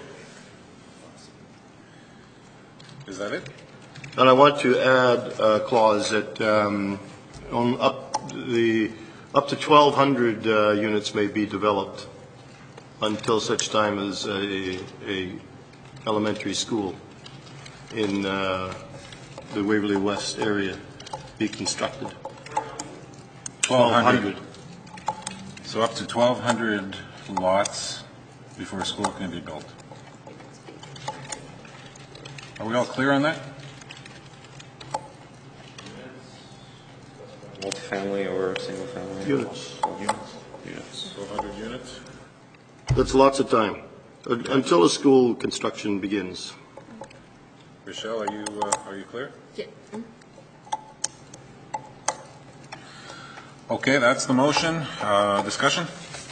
Is that it? And I want to add a clause that um, on up the up to twelve hundred uh, units may be developed until such time as a, a elementary school in uh, the Waverly West area be constructed. twelve hundred. So up to twelve hundred lots before a school can be built. Are we all clear on that? Multifamily or single family? Units. Units. Units. twelve hundred units? That's lots of time uh, until a school construction begins. Michelle, are you, uh, are you clear? Yeah. Okay, that's the motion. Uh, discussion?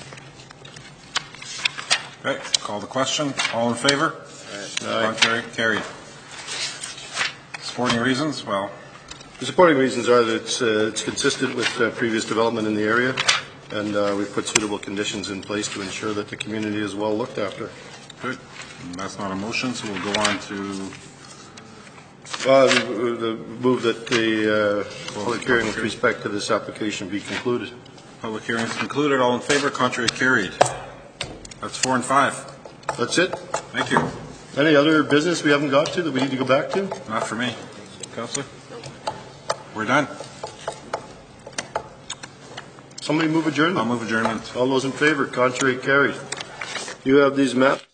Okay, call the question. All in favor? Aye. Contrary? Carried. Supporting reasons? Well, The supporting reasons are that it's, uh, it's consistent with uh, previous development in the area, and uh, we've put suitable conditions in place to ensure that the community is well looked after. good. And that's not a motion, so we'll go on to Uh, the, the move that the uh, public hearing with respect to this application be concluded. public hearings concluded. All in favor? Contrary? Carried. That's four and five. That's it. Thank you. Any other business we haven't got to that we need to go back to? Not for me. Councillor? We're done. Somebody move adjournment. I'll move adjournment. All those in favor? Contrary? Carried. You have these maps.